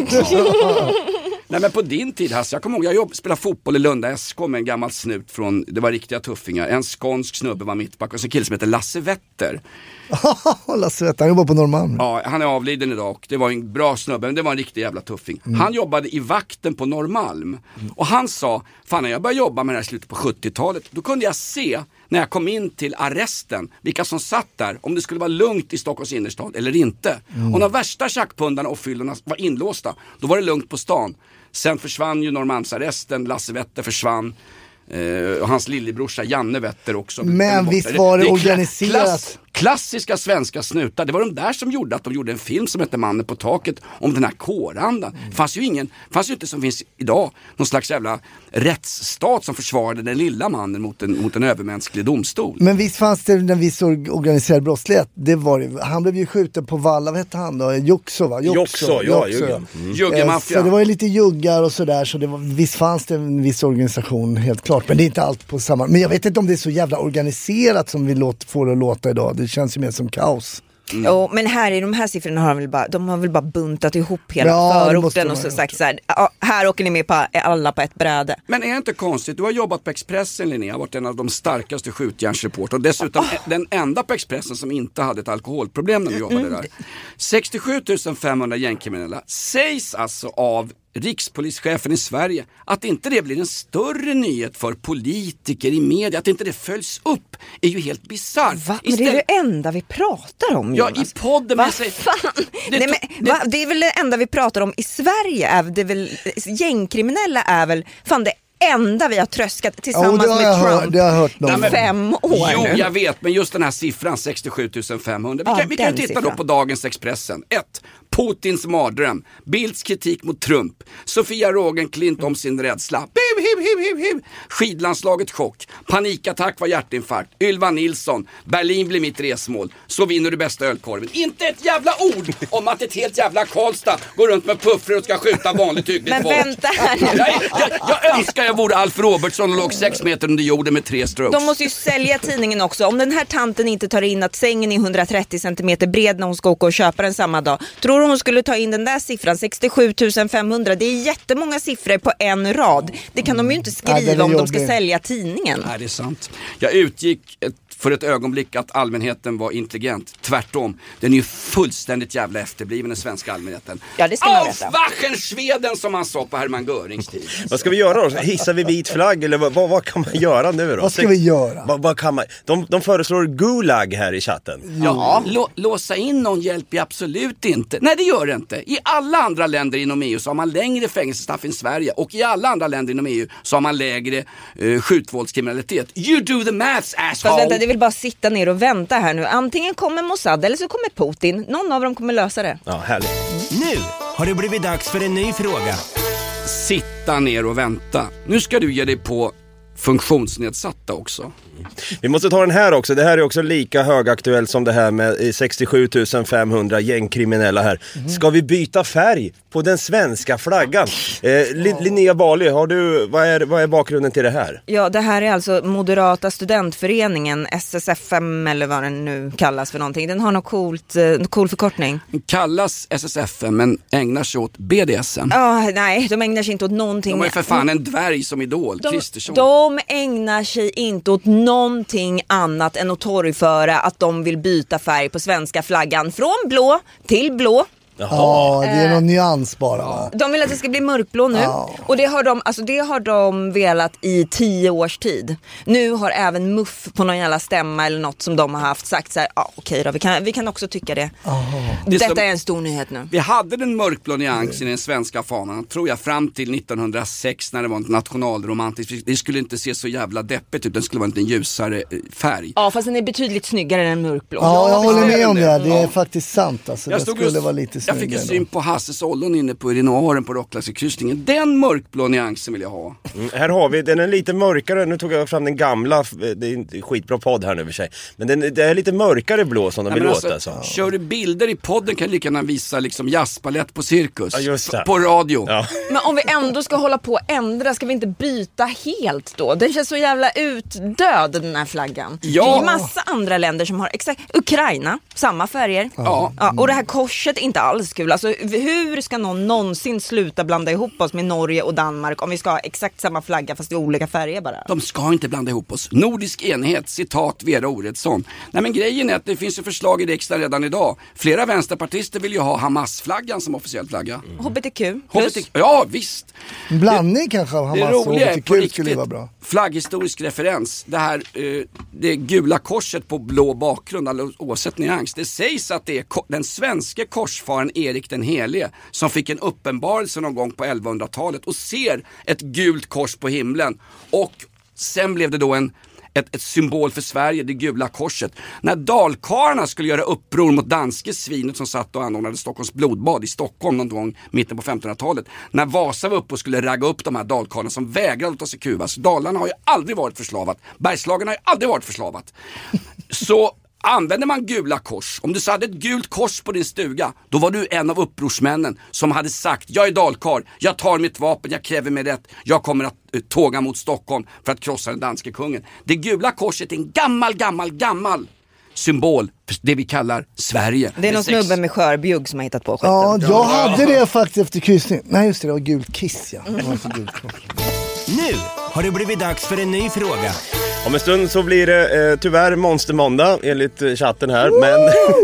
Speaker 5: Ja. Nej, men på din tid, Hasse, jag kommer ihåg, jag jobb, spelade fotboll i Lunda S K med en gammal snut från, det var riktiga tuffingar. En skånsk snubbe var mittback och så en kille som heter Lasse Wetter.
Speaker 3: Lasse Wetter, han jobbar på Norrmalm.
Speaker 5: Ja, han är avliden idag och det var en bra snubbe, men det var en riktig jävla tuffing.
Speaker 3: Mm.
Speaker 5: Han jobbade i vakten på Norrmalm. Och han sa, fan när jag började jobba med det här slutet på sjuttiotalet, då kunde jag se när jag kom in till arresten vilka som satt där, om det skulle vara lugnt i Stockholms innerstad eller inte.
Speaker 3: Mm.
Speaker 5: Och de värsta tjackpundarna och fyllorna var inlåsta, då var det lugnt på stan. Sen försvann ju Norrmalmsarresten, Lasse Wetter försvann. Uh, och hans lillebrorsa Janne Wetter också.
Speaker 3: Men visst var det
Speaker 5: är kla-
Speaker 3: organiserat.
Speaker 5: klass- klassiska svenska snutar. Det var de där som gjorde att de gjorde en film som hette Mannen på taket om den här kårandan.
Speaker 3: Mm.
Speaker 5: Det fanns ju ingen, fanns ju inte som finns idag någon slags jävla rättsstat som försvarade den lilla mannen mot en, mot en övermänsklig domstol.
Speaker 3: Men visst fanns det en viss or- organiserad brottslighet. Det var det. Han blev ju skjuten på Valla, vad hette han då? Juxo va?
Speaker 6: Juxo, ja, Juggen.
Speaker 3: Mm.
Speaker 5: Juggemafia.
Speaker 3: Så det var ju lite juggar och sådär, så det var, visst fanns det en viss organisation, helt klart. Men det är inte allt på samma. Men jag vet inte om det är så jävla organiserat som vi låter, får det att låta idag. Det känns ju mer som kaos.
Speaker 2: Mm. Jo, men här i de här siffrorna har de väl bara, de har väl bara buntat ihop hela
Speaker 3: Ja, det måste
Speaker 2: förorten
Speaker 3: de
Speaker 2: och så
Speaker 3: ha
Speaker 2: sagt så här, ja, här åker ni med på alla på ett bräde.
Speaker 5: Men är det inte konstigt, du har jobbat på Expressen, Linnea, varit en av de starkaste skjutjärnsreporter och dessutom oh. den enda på Expressen som inte hade ett alkoholproblem när du jobbade mm. där. sextiosju tusen femhundra gängkriminella sägs alltså av rikspolischefen i Sverige att inte det blir en större nyhet för politiker i media, att inte det följs upp är ju helt bisarrt.
Speaker 2: Va? Men det är det enda vi pratar om,
Speaker 5: Ja,
Speaker 2: Jonas.
Speaker 5: i podden.
Speaker 2: Vad fan? Det, Nej, men, det, va? det är väl det enda vi pratar om i Sverige. Är det väl, gängkriminella är väl fan det enda vi har tröskat tillsammans
Speaker 3: oh,
Speaker 2: med Trump
Speaker 3: hört, det har jag hört någon.
Speaker 2: i fem år
Speaker 5: Jo,
Speaker 2: nu.
Speaker 5: jag vet, men just den här siffran sextiosju tusen femhundra. Vi kan, ja, vi kan titta siffran. Då på dagens Expressen. ett. Putins mardröm. Bildts kritik mot Trump. Sofia Rogenklint om sin rädsla. Hiv, hiv, hiv, hiv, hiv. Skidlandslaget chock. Panikattack var hjärtinfarkt. Ylva Nilsson. Berlin blir mitt resmål. Så vinner du bästa ölkorven. Inte ett jävla ord om att ett helt jävla Karlstad går runt med puffror och ska skjuta vanligt hyggligt
Speaker 2: Men
Speaker 5: folk.
Speaker 2: vänta här nu.
Speaker 5: Jag, jag, jag önskar jag vore Alf Robertson och låg sex meter under jorden med tre strokes.
Speaker 2: De måste ju sälja tidningen också. Om den här tanten inte tar in att sängen är hundratrettio centimeter bred när hon ska åka och köpa den samma dag. Tror du hon skulle ta in den där siffran, sextiosju tusen femhundra? Det är jättemånga siffror på en rad. Det kan de ju inte skriva ja, om de ska sälja tidningen.
Speaker 5: Nej, det är sant. Jag utgick ett, för ett ögonblick att allmänheten var intelligent. Tvärtom. Den är ju fullständigt jävla efterbliven, den svenska allmänheten.
Speaker 2: Ja, det ska man veta.
Speaker 5: Aufwachen-Schweden som man sa på Hermann Görings tid.
Speaker 6: Vad ska vi göra då? Hissar vi vit flagg eller vad, vad, vad kan man göra nu då?
Speaker 3: Vad ska vi göra?
Speaker 6: Vad, vad kan man, de, de föreslår gulag här i chatten.
Speaker 5: Ja, lå, låsa in någon hjälper absolut inte. Nej, det gör det inte. I alla andra länder inom E U så har man längre fängelsestraff än Sverige. Och i alla andra länder inom E U så har man lägre uh, skjutvåldskriminalitet. You do the maths, asshole!
Speaker 2: Fast vänta, det vill bara sitta ner och vänta här nu. Antingen kommer Mossad eller så kommer Putin. Någon av dem kommer lösa det.
Speaker 6: Ja, härligt.
Speaker 8: Nu har det blivit dags för en ny fråga.
Speaker 5: Sitta ner och vänta. Nu ska du ge dig på funktionsnedsatta också.
Speaker 6: Vi måste ta den här också. Det här är också lika högaktuellt som det här med sextiosju tusen femhundra gängkriminella här. Mm. Ska vi byta färg på den svenska flaggan? Eh, L- Linnea Bali, har du, vad, är, vad är bakgrunden till det här?
Speaker 2: Ja, det här är alltså Moderata studentföreningen, S S F M eller vad den nu kallas för någonting. Den har något coolt, eh, cool förkortning.
Speaker 5: Kallas S S F M men ägnar sig åt B D S M.
Speaker 2: Ja, oh, nej, de ägnar sig inte åt någonting.
Speaker 5: De är för fan en dvärg som idol,
Speaker 2: de,
Speaker 5: Kristersson.
Speaker 2: De ägnar sig inte åt någonting annat än att torgföra att de vill byta färg på svenska flaggan från blå till blå.
Speaker 3: Jaha. Ja, det är någon nyans bara. Va?
Speaker 2: De vill att det ska bli mörkblå nu. Ja. Och det har, de, alltså det har de velat i tio års tid. Nu har även M U F på någon jävla stämma eller något som de har haft sagt så här, ja okej då, vi kan, vi kan också tycka det. det Detta som, är en stor nyhet nu.
Speaker 5: Vi hade den mörkblå nyansen i den svenska fanan, tror jag, fram till nittonhundrasex när det var en nationalromantisk. Det skulle inte se så jävla deppigt ut, den skulle vara en lite ljusare färg.
Speaker 2: Ja, fast den är betydligt snyggare än mörkblå.
Speaker 3: Ja, jag håller med om det. Det är
Speaker 5: ja.
Speaker 3: faktiskt sant. Alltså, det skulle just, vara lite
Speaker 5: jag fick en syn på Hasses Ollon inne på urinoaren på Rocklassekryssningen. Den mörkblå nyansen vill jag ha.
Speaker 6: Mm, här har vi, den är lite mörkare. Nu tog jag fram den gamla. Det är inte skitbra podd här nu för sig. Men den, det är lite mörkare blå som de vill
Speaker 5: alltså,
Speaker 6: låta. Alltså.
Speaker 5: Kör du bilder i podden kan du lika gärna visa liksom jazzbalett på cirkus.
Speaker 6: Ja, just det.
Speaker 5: På radio.
Speaker 6: Ja.
Speaker 2: Men om vi ändå ska hålla på att ändra, ska vi inte byta helt då? Den känns så jävla utdöd, den här flaggan.
Speaker 5: Ja.
Speaker 2: Det är ju massa andra länder som har exakt. Ukraina, samma färger.
Speaker 5: Ja.
Speaker 2: Ja, och det här korset är inte alls kul. Alltså, hur ska någon någonsin sluta blanda ihop oss med Norge och Danmark om vi ska ha exakt samma flagga fast i olika färger bara?
Speaker 5: De ska inte blanda ihop oss. Nordisk enhet, citat Vera Oredsson. Nej, men grejen är att det finns ju förslag i riksdagen redan idag. Flera vänsterpartister vill ju ha Hamas-flaggan som officiell flagga.
Speaker 2: Mm. H B T Q
Speaker 5: H B T Q. Ja, visst.
Speaker 3: En blandning kanske av Hamas och H B T Q skulle vara bra.
Speaker 5: Flagghistorisk referens. Det här eh, det gula korset på blå bakgrund, alltså, oavsett nyans. Det sägs att det är ko- den svenska korsfaren Erik den Helige som fick en uppenbarelse någon gång på elvahundratalet och ser ett gult kors på himlen. Och sen blev det då en Ett, ett symbol för Sverige, det gula korset. När dalkarlarna skulle göra uppror mot danske svinet som satt och anordnade Stockholms blodbad i Stockholm någon gång mitten på femtonhundratalet. När Vasa var uppe och skulle ragga upp de här dalkarlarna som vägrade att ta sig kuvas. Dalarna har ju aldrig varit förslavat. Bergslagen har ju aldrig varit förslavat. Så använder man gula kors, om du så hade ett gult kors på din stuga, då var du en av upprorsmännen som hade sagt, jag är dalkar, jag tar mitt vapen, jag kräver mig rätt, jag kommer att uh, tåga mot Stockholm för att krossa den danske kungen. Det gula korset är en gammal, gammal, gammal symbol för det vi kallar Sverige.
Speaker 2: Det är någon
Speaker 5: sex...
Speaker 2: snubbe med skörbjugg som har hittat på skiten.
Speaker 3: Ja, jag hade det faktiskt efter kryssning. Nej just det, det var gult kiss ja. Det var så gult.
Speaker 8: Nu har det blivit dags för en ny fråga.
Speaker 6: Om en stund så blir det eh, tyvärr monstermåndag enligt eh, chatten här. Men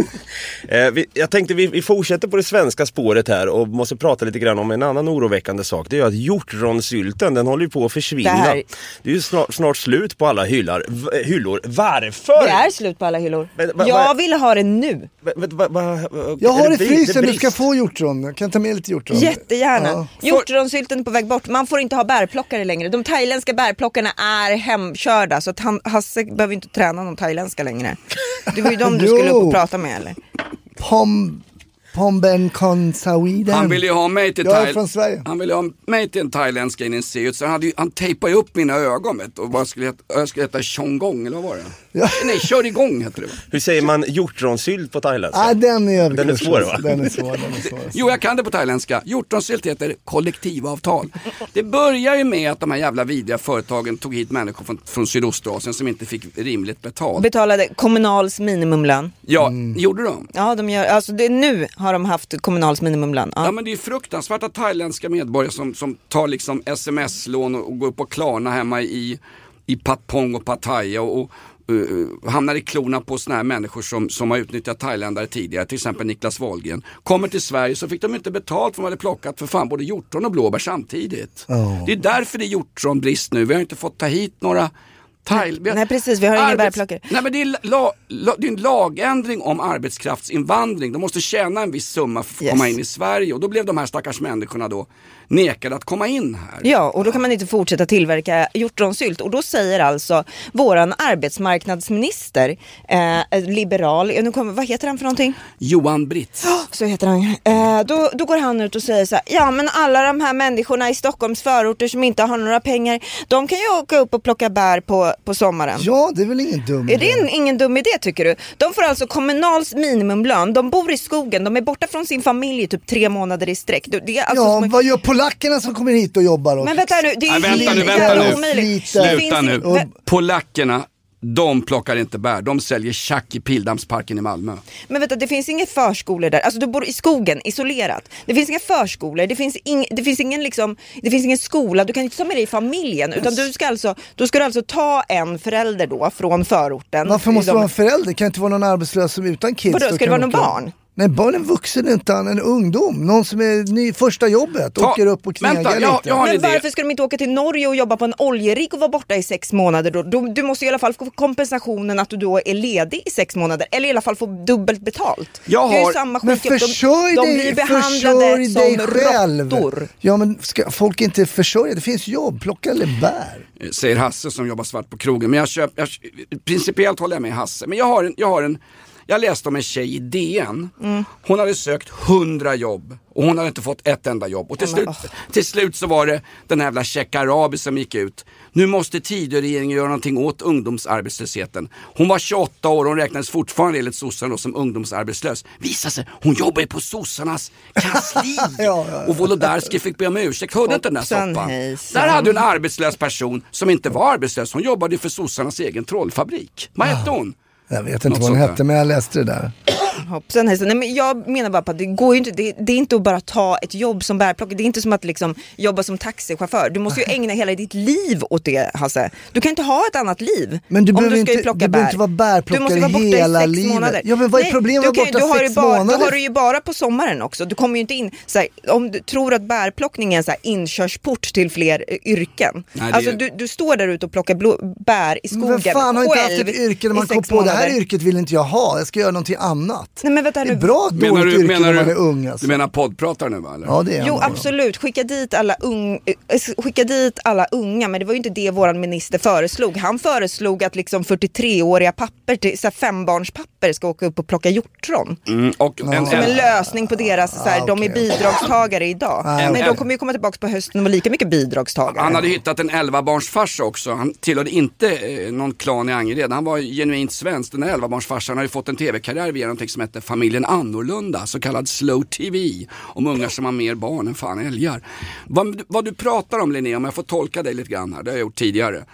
Speaker 6: eh, vi, jag tänkte vi, vi fortsätter på det svenska spåret här och måste prata lite grann om en annan oroväckande sak. Det är ju att hjortronsylten, den håller ju på att försvinna. Det, här... det är ju snart, snart slut på alla hyllar, v- hyllor. Varför?
Speaker 2: Det är slut på alla hyllor.
Speaker 6: Va, va,
Speaker 2: jag vill ha det nu.
Speaker 6: Va, va, va, va,
Speaker 3: jag har det i frysen,
Speaker 6: det
Speaker 3: du ska få hjortron. Jag kan ta med lite hjortron.
Speaker 2: Jättegärna.
Speaker 3: Ja.
Speaker 2: Hjortronsylten är på väg bort. Man får inte ha bärplockare längre. De thailändska bärplockarna är hemkörda. Så att han, Hasse behöver inte träna någon thailändska längre. Det var ju de du skulle upp och prata med, eller?
Speaker 3: Pom... Pomben Konsawiden.
Speaker 5: Han ville ju ha mig till
Speaker 3: Jag är
Speaker 5: Thail-
Speaker 3: från Sverige.
Speaker 5: Han ville ha mig till en thailändska in i en C. Så han, hade ju, han tejpade ju upp mina ögon vet, och bara skulle heta, jag skulle heta Chongong eller vad var det?
Speaker 3: Ja.
Speaker 5: Nej, kör igång heter det.
Speaker 6: Hur säger man hjortronsylt på thailändska?
Speaker 3: Ah, den är
Speaker 6: Den är svår va?
Speaker 3: Den är svår, den är svår.
Speaker 5: Jo, jag kan det på thailändska. Hjortronsylt heter kollektivavtal. Det börjar ju med att de här jävla vidriga företagen tog hit människor från, från Sydostasien som inte fick rimligt betalt.
Speaker 2: Betalade Kommunals minimumlön.
Speaker 5: Ja, mm. gjorde de?
Speaker 2: Ja, de gör, alltså det, nu har de haft Kommunals minimumlön. Ja.
Speaker 5: Ja, men det är fruktansvärt att thailändska medborgare som, som tar liksom sms-lån och, och går upp och Klarna hemma i, i Patpong och Pattaya och, och uh, hamnar i klorna på såna här människor som, som har utnyttjat thailändare tidigare, till exempel Niklas Wahlgren. Kommer till Sverige så fick de inte betalt för vad de hade plockat för fan både hjortron och blåbär samtidigt. Oh. Det är därför det är hjortronbrist nu. Vi har inte fått ta hit några Thai, har,
Speaker 2: nej precis, vi har arbets- ingen bärplockare.
Speaker 5: Nej men det är, la, la, det är en lagändring om arbetskraftsinvandring. De måste tjäna en viss summa för att yes. komma in i Sverige. Och då blev de här stackars människorna då nekade att komma in här.
Speaker 2: Ja, och då kan man inte fortsätta tillverka hjortronsylt. Och då säger alltså våran arbetsmarknadsminister, eh, liberal, nu kommer, vad heter han för någonting?
Speaker 5: Johan Britz.
Speaker 2: Oh, så heter han. Eh, då, då går han ut och säger så här, ja men alla de här människorna i Stockholms förorter som inte har några pengar, de kan ju åka upp och plocka bär på, på sommaren.
Speaker 3: Ja, det är väl ingen dum idé.
Speaker 2: Är det en, ingen dum idé tycker du? De får alltså Kommunals minimumlön, de bor i skogen, de är borta från sin familj i typ tre månader i sträck. Det är alltså
Speaker 3: ja,
Speaker 2: som...
Speaker 3: vad gör polackerna som kommer hit och jobbar? Och...
Speaker 2: Men vänta nu, det är
Speaker 5: Nej, vänta nu, vänta nu. Sluta nu. Och polackerna, de plockar inte bär. De säljer tjack i Pildammsparken i Malmö.
Speaker 2: Men vänta, det finns inga förskolor där. Alltså du bor i skogen, isolerat. Det finns inga förskolor. Det finns, ing, det finns ingen liksom, det finns ingen skola. Du kan inte ta med dig i familjen. Utan du ska alltså, då ska du alltså ta en förälder då från förorten.
Speaker 3: Varför måste det vara en förälder? Kan inte vara någon arbetslös som utan kids?
Speaker 2: Vadå, ska det vara någon barn?
Speaker 3: Nej, barn är vuxen utan en ungdom. Någon som är ny första jobbet. Ta, åker upp och knegar
Speaker 5: vänta,
Speaker 3: lite.
Speaker 5: Jag, jag har
Speaker 2: men
Speaker 5: idé.
Speaker 2: varför ska de inte åka till Norge och jobba på en oljerigg och vara borta i sex månader då? Du, du måste i alla fall få kompensationen att du då är ledig i sex månader. Eller i alla fall få dubbelt betalt.
Speaker 5: Jag har...
Speaker 2: Det är ju samma
Speaker 3: men
Speaker 2: skit.
Speaker 3: försörj
Speaker 2: de,
Speaker 3: dig,
Speaker 2: de blir behandlade som
Speaker 3: dig själv.
Speaker 2: råttor.
Speaker 3: Ja, men ska folk inte försörja? Det finns jobb. Plocka eller bär.
Speaker 5: Säger Hasse som jobbar svart på krogen. Men jag köper, jag, principiellt håller jag med Hasse. Men jag har en... Jag har en Jag läste om en tjej i D N. Mm. Hon hade sökt hundra jobb. Och hon hade inte fått ett enda jobb. Och till, slut, till slut så var det den här jävla Check-Arabi som gick ut. Nu måste Tidöregeringen göra någonting åt ungdomsarbetslösheten. Hon var tjugoåtta år och hon räknades fortfarande enligt sossarna som ungdomsarbetslös. Visade sig, hon jobbar ju på sossarnas kansli. ja, ja, ja. Och Wolodarski fick be om ursäkt. Hörde inte den där soppan? Där hade en arbetslös person som inte var arbetslös. Hon jobbade för sossarnas egen trollfabrik. Vad hette hon?
Speaker 3: Jag vet inte vad hon hette, men jag läste det där.
Speaker 2: Hoppsan, nej, men jag menar bara på att det går ju inte, det, det är inte att bara ta ett jobb som bärplockare. Det är inte som att liksom jobba som taxichaufför. Du måste ju ägna hela ditt liv åt det, Hasse. Du kan inte ha ett annat liv.
Speaker 3: Men du
Speaker 2: om
Speaker 3: behöver
Speaker 2: du ska
Speaker 3: inte,
Speaker 2: plocka
Speaker 3: du behöver
Speaker 2: bär.
Speaker 3: inte vara bärplockare
Speaker 2: du måste vara borta
Speaker 3: hela
Speaker 2: i sex
Speaker 3: livet.
Speaker 2: Månader.
Speaker 3: Ja, men vad är problemet med att vara borta sex
Speaker 2: bara,
Speaker 3: månader?
Speaker 2: Då har du ju bara på sommaren också. Du kommer ju inte in så här, om du tror att bärplockning är en så här inkörsport till fler uh, yrken. Nej, alltså är... du, du står där ute och plockar blå, bär i skogen.
Speaker 3: Men fan har inte haft ett yrke när man kom på månader. Det här yrket vill inte jag ha. Jag ska göra någonting annat.
Speaker 2: Nej, men vänta,
Speaker 3: det är bra att dåligt yrke menar när man är ung. Alltså.
Speaker 5: Du menar poddpratar nu va? Eller?
Speaker 3: Ja, det är
Speaker 2: jo, absolut. Skicka dit, alla ung, skicka dit alla unga, men det var ju inte det våran minister föreslog. Han föreslog att liksom fyrtiotre-åriga papper, till, så här fembarnspapper ska åka upp och plocka hjortron.
Speaker 5: Mm, och
Speaker 2: en, en, som en lösning på deras, så här, ah, okay, de är bidragstagare idag. Ah, men en, de kommer ju komma tillbaka på hösten och vara lika mycket bidragstagare.
Speaker 5: Han hade hittat en elva-barnsfarsa också. Han tillhörde inte eh, någon klan i Angered. Han var genuint svensk. Den här elva-barnsfarsan har ju fått en tv-karriär via någonting som heter Familjen Annorlunda, så kallad slow tv, om ungar som har mer barn än fan älgar. Vad, vad du pratar om, Linnea, om jag får tolka dig lite grann här, det har jag gjort tidigare.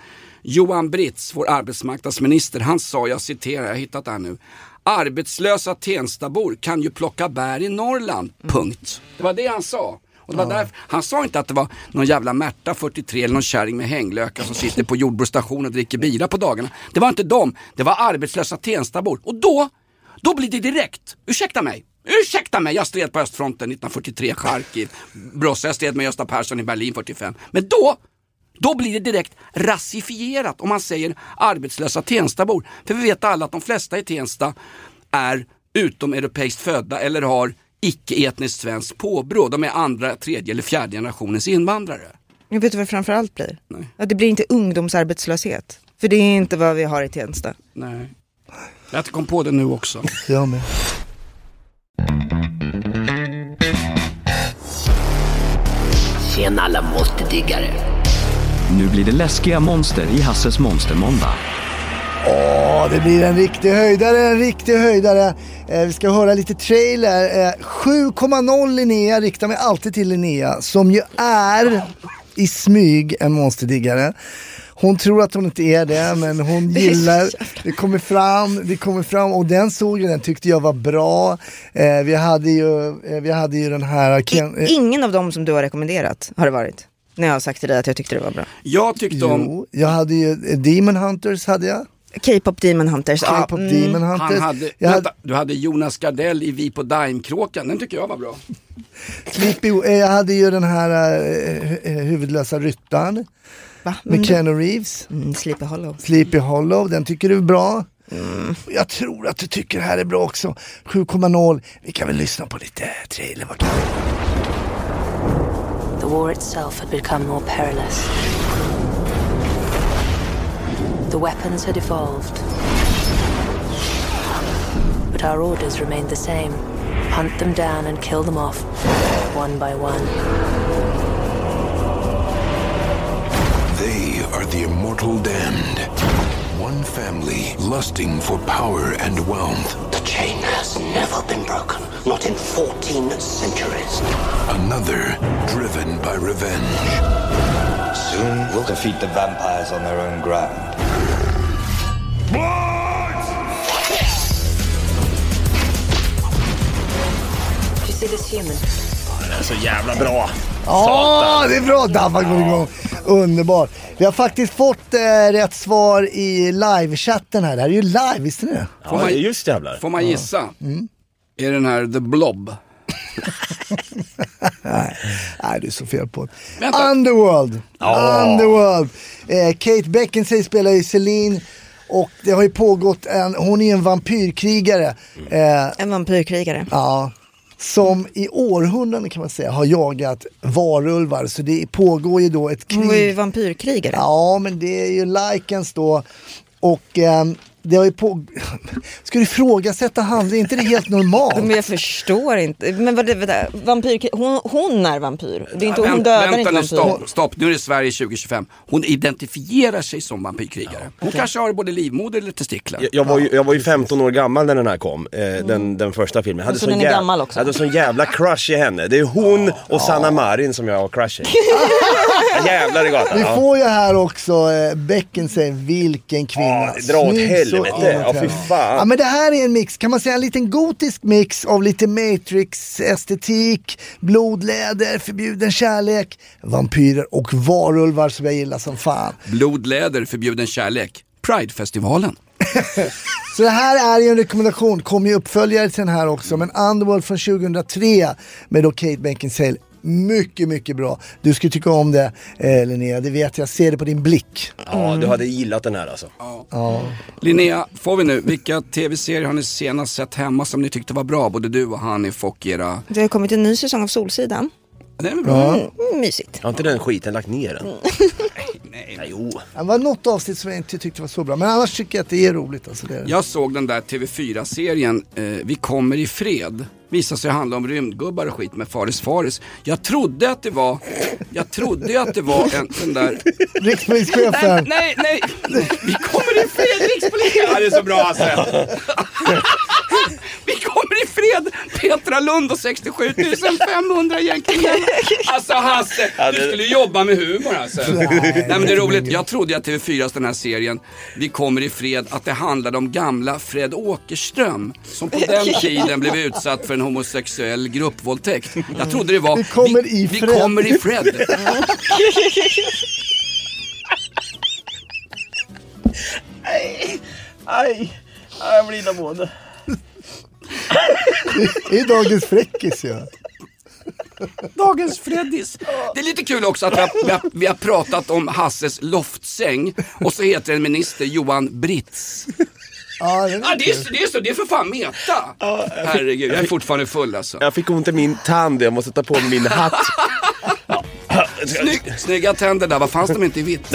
Speaker 5: Johan Britz, vår arbetsmarknadsminister, han sa, jag citerar, jag har hittat det här nu. Arbetslösa Tenstabor kan ju plocka bär i Norrland, punkt. Det var det han sa. Och det var där, han sa inte att det var någon jävla Märta fyrtiotre eller någon kärring med hänglökar som sitter på jordbruksstation och dricker bira på dagarna. Det var inte dem, det var arbetslösa Tenstabor. Och då, då blir det direkt, ursäkta mig, ursäkta mig, jag stred på östfronten nittonhundrafyrtiotre, Charkiv, Brossa, jag stred med Gösta Persson i Berlin fyrtiofem. Men då, då blir det direkt rasifierat om man säger arbetslösa Tenstabor. För vi vet alla att de flesta i Tensta är utomeuropeiskt födda eller har icke-etniskt svenskt påbrå. De är andra, tredje eller fjärde generationens invandrare.
Speaker 2: Jag vet vad det framförallt blir.
Speaker 5: Nej.
Speaker 2: Att det blir inte ungdomsarbetslöshet. För det är inte vad vi har i Tensta.
Speaker 5: Nej. Jag kom på det nu också.
Speaker 3: Jag med.
Speaker 9: Tjena alla monsterdiggare.
Speaker 10: Nu blir det läskiga monster i Hasses monstermåndag.
Speaker 3: Åh, det blir en riktig höjdare, en riktig höjdare. Eh, vi ska höra lite trailer. Eh, sju komma noll Linnea, riktar mig alltid till Linnea, som ju är i smyg en monsterdiggare. Hon tror att hon inte är det, men hon gillar, det kommer fram, det kommer fram och den såg den tyckte jag var bra. Eh, vi hade ju, eh, vi hade ju den här... Ken, eh,
Speaker 2: Ingen av dem som du har rekommenderat har det varit. När jag har sagt till dig att jag tyckte det var bra.
Speaker 5: Jag tyckte om...
Speaker 3: Jo, jag hade ju eh, Demon Hunters hade jag.
Speaker 2: K-pop Demon Hunters.
Speaker 3: K-pop
Speaker 2: ah,
Speaker 3: Demon
Speaker 2: mm.
Speaker 3: Hunters.
Speaker 5: Han hade,
Speaker 3: jag
Speaker 5: vänta, du hade Jonas Gardell i Vi på Daim-kråkan. Den tycker jag var bra.
Speaker 3: Sleepy, eh, jag hade ju den här eh, huvudlösa ryttaren.
Speaker 2: Va?
Speaker 3: Med Keanu Reeves.
Speaker 2: Mm, Sleepy Hollow.
Speaker 3: Sleepy Hollow, den tycker du är bra. Mm. Jag tror att du tycker det här är bra också. sju komma noll. Vi kan väl lyssna på lite trailer. Vad kan
Speaker 11: The war itself had become more perilous. The weapons had evolved. But our orders remained the same. Hunt them down and kill them off, one by one.
Speaker 12: They are the immortal damned. One family lusting for power and wealth.
Speaker 9: The chain has never been broken, not in fourteen centuries.
Speaker 12: Another driven by revenge.
Speaker 13: Soon we'll defeat the vampires on their own ground.
Speaker 11: You see this human?
Speaker 6: Det är så jävla bra.
Speaker 3: Ja, det är bra. Dabba går igång. Underbart. Vi har faktiskt fått eh, rätt svar i live-chatten här. Det här är ju live, visste ni det?
Speaker 5: Får man,
Speaker 6: just jävlar.
Speaker 5: Får man gissa? Mm. Är den här The Blob?
Speaker 3: nej, nej, det är så fel på.
Speaker 5: Vänta.
Speaker 3: Underworld.
Speaker 6: Oh.
Speaker 3: Underworld. Eh, Kate Beckinsale spelar ju Celine. Och det har ju pågått en, hon är en vampyrkrigare. Eh,
Speaker 2: en vampyrkrigare.
Speaker 3: Ja. Som i århundraden kan man säga har jagat varulvar. Så det pågår ju då ett krig.
Speaker 2: Hon är ju vampyrkrigare.
Speaker 3: Ja, men det är ju Lycans då. Och eh, det har ju på... Ska du ifrågasätta han? Det är inte det helt normalt?
Speaker 2: Men jag förstår inte. Men vad det, vad det vampyr, hon, hon är vampyr. Det är inte, ja, hon dödar
Speaker 5: vänta
Speaker 2: inte
Speaker 5: nu,
Speaker 2: vampyr.
Speaker 5: stopp, stopp, nu är det Sverige tjugo tjugofem. Hon identifierar sig som vampyrkrigare. Hon okay. kanske har både livmoder eller testiklar.
Speaker 6: Jag, jag, var ju, jag var ju femton år gammal när den här kom. Eh, mm. den, den första filmen. Jag hade
Speaker 2: så
Speaker 6: sån
Speaker 2: den är
Speaker 6: jävla,
Speaker 2: gammal också.
Speaker 6: Jag hade sån jävla crush i henne. Det är hon och Sanna Marin som jag har crush i. Jävlar i gatan.
Speaker 3: Vi
Speaker 6: ja.
Speaker 3: får ju här också eh, Beckinsale, vilken kvinna.
Speaker 6: Ja, dra åt helvete. Ja, fy fan.
Speaker 3: Ja, men det här är en mix, kan man säga en liten gotisk mix av lite Matrix-estetik, blodläder, förbjuden kärlek, vampyrer och varulvar som jag gillar som fan.
Speaker 5: Blodläder, förbjuden kärlek, Pride-festivalen.
Speaker 3: Så det här är ju en rekommendation, kom ju uppföljare till den här också, men Underworld från tjugohundratre med då Kate Beckinsale. Mycket, mycket bra. Du skulle tycka om det, eh, Linnea. Det vet jag, ser det på din blick.
Speaker 6: Ja, mm. du hade gillat den här alltså.
Speaker 5: Ja. Ja. Linnea, får vi nu, vilka tv-serier har ni senast sett hemma som ni tyckte var bra? Både du och Hanif och era...
Speaker 2: Det har kommit en ny säsong av Solsidan.
Speaker 5: Det är bra.
Speaker 2: Mm, mysigt.
Speaker 6: Har inte den skiten lagt ner den?
Speaker 2: Mm.
Speaker 5: nej,
Speaker 6: nej, jo.
Speaker 3: Det var något avsnitt som jag inte tyckte var så bra. Men annars tycker jag att det är roligt. Alltså det är...
Speaker 5: Jag såg den där T V fyra-serien eh, Vi kommer i fred. Visade sig handla om rymdgubbar och skit med Faris Faris. Jag trodde att det var Jag trodde att det var en sån där
Speaker 3: Rikspolischefen.
Speaker 5: Nej, nej, nej. Vi kommer i fred, Rikspolischefen.
Speaker 6: Ja, det är så bra alltså.
Speaker 5: Vi kommer i fred Petra Lund och sextiosju tusen femhundra gängkriminella. Alltså Hasse, du skulle jobba med humor alltså. Nej men det är roligt, jag trodde att T V fyras den här serien Vi kommer i fred, att det handlade om gamla Fred Åkerström som på den tiden blev utsatt för en homosexuell gruppvåldtäkt. Jag trodde det var
Speaker 3: Vi kommer
Speaker 5: vi,
Speaker 3: i
Speaker 5: vi
Speaker 3: Fred.
Speaker 5: kommer i Fred.
Speaker 6: Aj, aj, jag blir illamående.
Speaker 3: Det är dagens fräckis, ja.
Speaker 5: Dagens Freddis. Det är lite kul också att vi har, vi, har, vi har pratat om Hasses loftsäng och så heter en minister Johan Britz.
Speaker 3: Ja, det är,
Speaker 5: Ja, det, är, det, är så, det är för fan meta. Herregud, jag är fortfarande full alltså.
Speaker 6: Jag fick ont i min tand, jag måste ta på mig min hatt.
Speaker 5: Snygg, snygga tänder där, vad fanns de inte i vitt?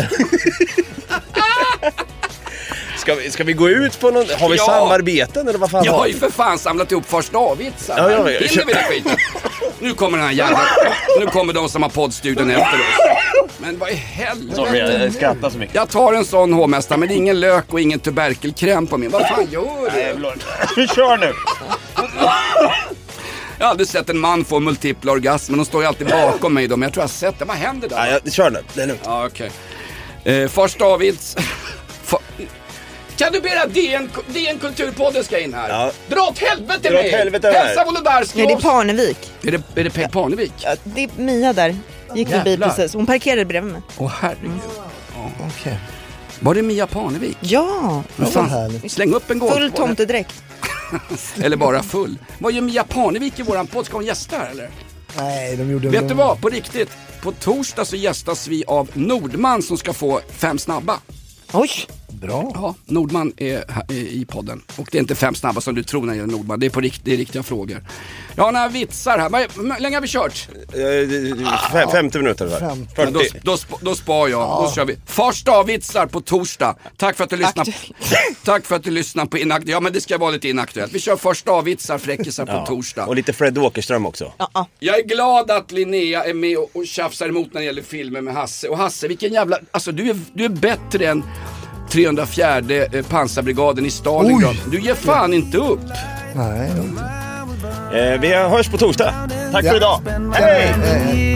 Speaker 6: Ska vi, ska vi gå ut på någon, har vi ja. samarbeten eller vad fan?
Speaker 5: Jag har ju för fan samlat ihop första avvitsar.
Speaker 6: Ja, ja, ja.
Speaker 5: Hinner vi det skiten? Nu kommer den här jäveln. Nu kommer de som har poddstudion efter oss. Men vad i helvete?
Speaker 6: Sorry, jag skrattar så mycket.
Speaker 5: Jag tar en sån hovmästare, men ingen lök och ingen tuberkelkräm på min. Vad fan gör du?
Speaker 6: Vi kör nu.
Speaker 5: Jag har aldrig sett en man få multipla orgasmer. De står ju alltid bakom mig då, men jag tror jag har sett det. Vad händer då?
Speaker 6: Ja, jag kör nu, det är lugnt.
Speaker 5: Ja, okej. Okay. Eh, första avvits. För... Kan du be att D N, D N Kulturpodden ska in här? Ja. Dra åt helvete
Speaker 6: Dra åt
Speaker 5: mig!
Speaker 6: helvete
Speaker 5: Hälsa Wolodarski.
Speaker 2: Nej, det är Parnevik.
Speaker 5: Är det, är det Peg Parnevik?
Speaker 2: Ja, det är Mia där. Gick förbi precis. Hon parkerade bredvid mig.
Speaker 5: Åh, herregud. Mm.
Speaker 3: Ja. Okej. Okay.
Speaker 5: Var det Mia Parnevik?
Speaker 2: Ja.
Speaker 5: Men fan, släng upp en gång.
Speaker 2: Full tomtedräkt.
Speaker 5: Eller bara full. Vad gör Mia Parnevik i våran podd? Ska hon gästa här, eller?
Speaker 3: Nej, de gjorde...
Speaker 5: Vet du vad? På riktigt. På torsdag så gästas vi av Nordman som ska få fem snabba.
Speaker 2: Oj!
Speaker 3: Bra.
Speaker 5: Ja, Nordman är här i podden. Och det är inte fem snabba som du tror när jag är Nordman. Det är på rikt, det är riktiga frågor. Jag har några vitsar här. Hur länge har vi kört?
Speaker 6: Fem, femtio minuter.
Speaker 5: fyrtio. Då, då, då spar jag. Ja. Då kör vi. Första vitsar på torsdag. Tack för att du lyssnar. Tack för att du lyssnar på Inaktuellt. Ja, men det ska vara lite inaktuellt. Vi kör första vitsar, fräckisar på ja. torsdag.
Speaker 6: Och lite Fred Åkerström också.
Speaker 2: Ja.
Speaker 5: Jag är glad att Linnea är med och, och tjafsar emot när det gäller filmer med Hasse. Och Hasse, vilken jävla... Alltså, du är, du är bättre än... trehundrafjärde eh, pansarbrigaden i Stalingrad. Oj. Du ger fan inte upp.
Speaker 3: Nej, inte.
Speaker 6: Eh, vi hörs på torsdag. Tack ja. för idag.
Speaker 3: Hej! Hej.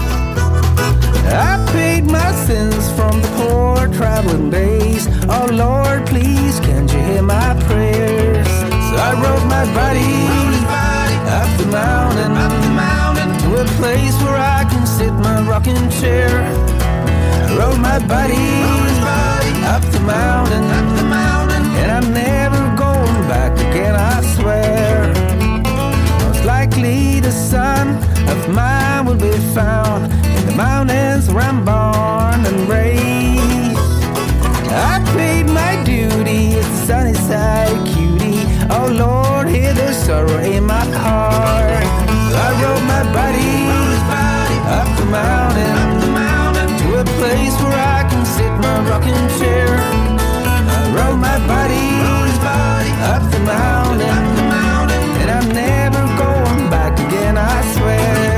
Speaker 14: I paid my sins from the poor traveling days. Oh Lord, please, can't you hear my prayers? So I rode my body up the mountain, up the mountain to a place where I can sit my rocking chair. I rode my body up the mountain, up the mountain, and I'm never going back again, I swear. Most likely the son of mine will be found in the mountains where I'm born and raised. I paid my duty at the sunny side, cutie. Oh Lord, hear the sorrow in my heart. I rode my body up the mountain, up the mountain to a place where I can sit my rocking chair. I rode my body up the mountain, up the mountain, and I'm never going back again, I swear.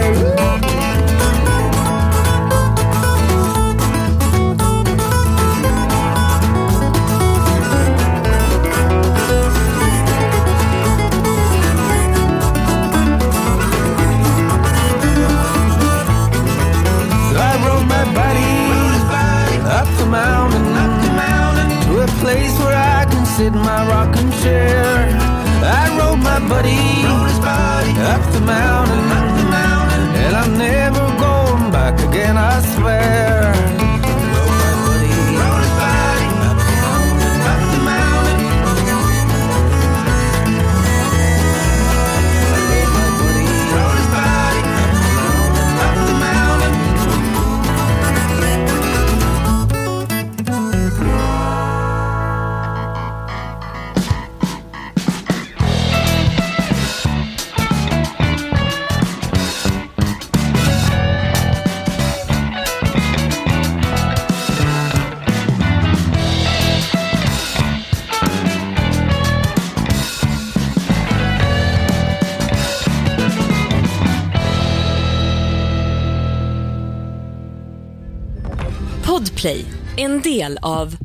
Speaker 14: So I rode my body up the mountain, up the mountain to a place where I can sit in my rocking chair. I rode my buddy up the mountain, up the mountain, and I'm never going back again, I swear. Rode my buddy, rode his body up the mountain, up the mountain. I rode my buddy, rode his body up the mountain, up the mountain.
Speaker 15: Podplay, en del av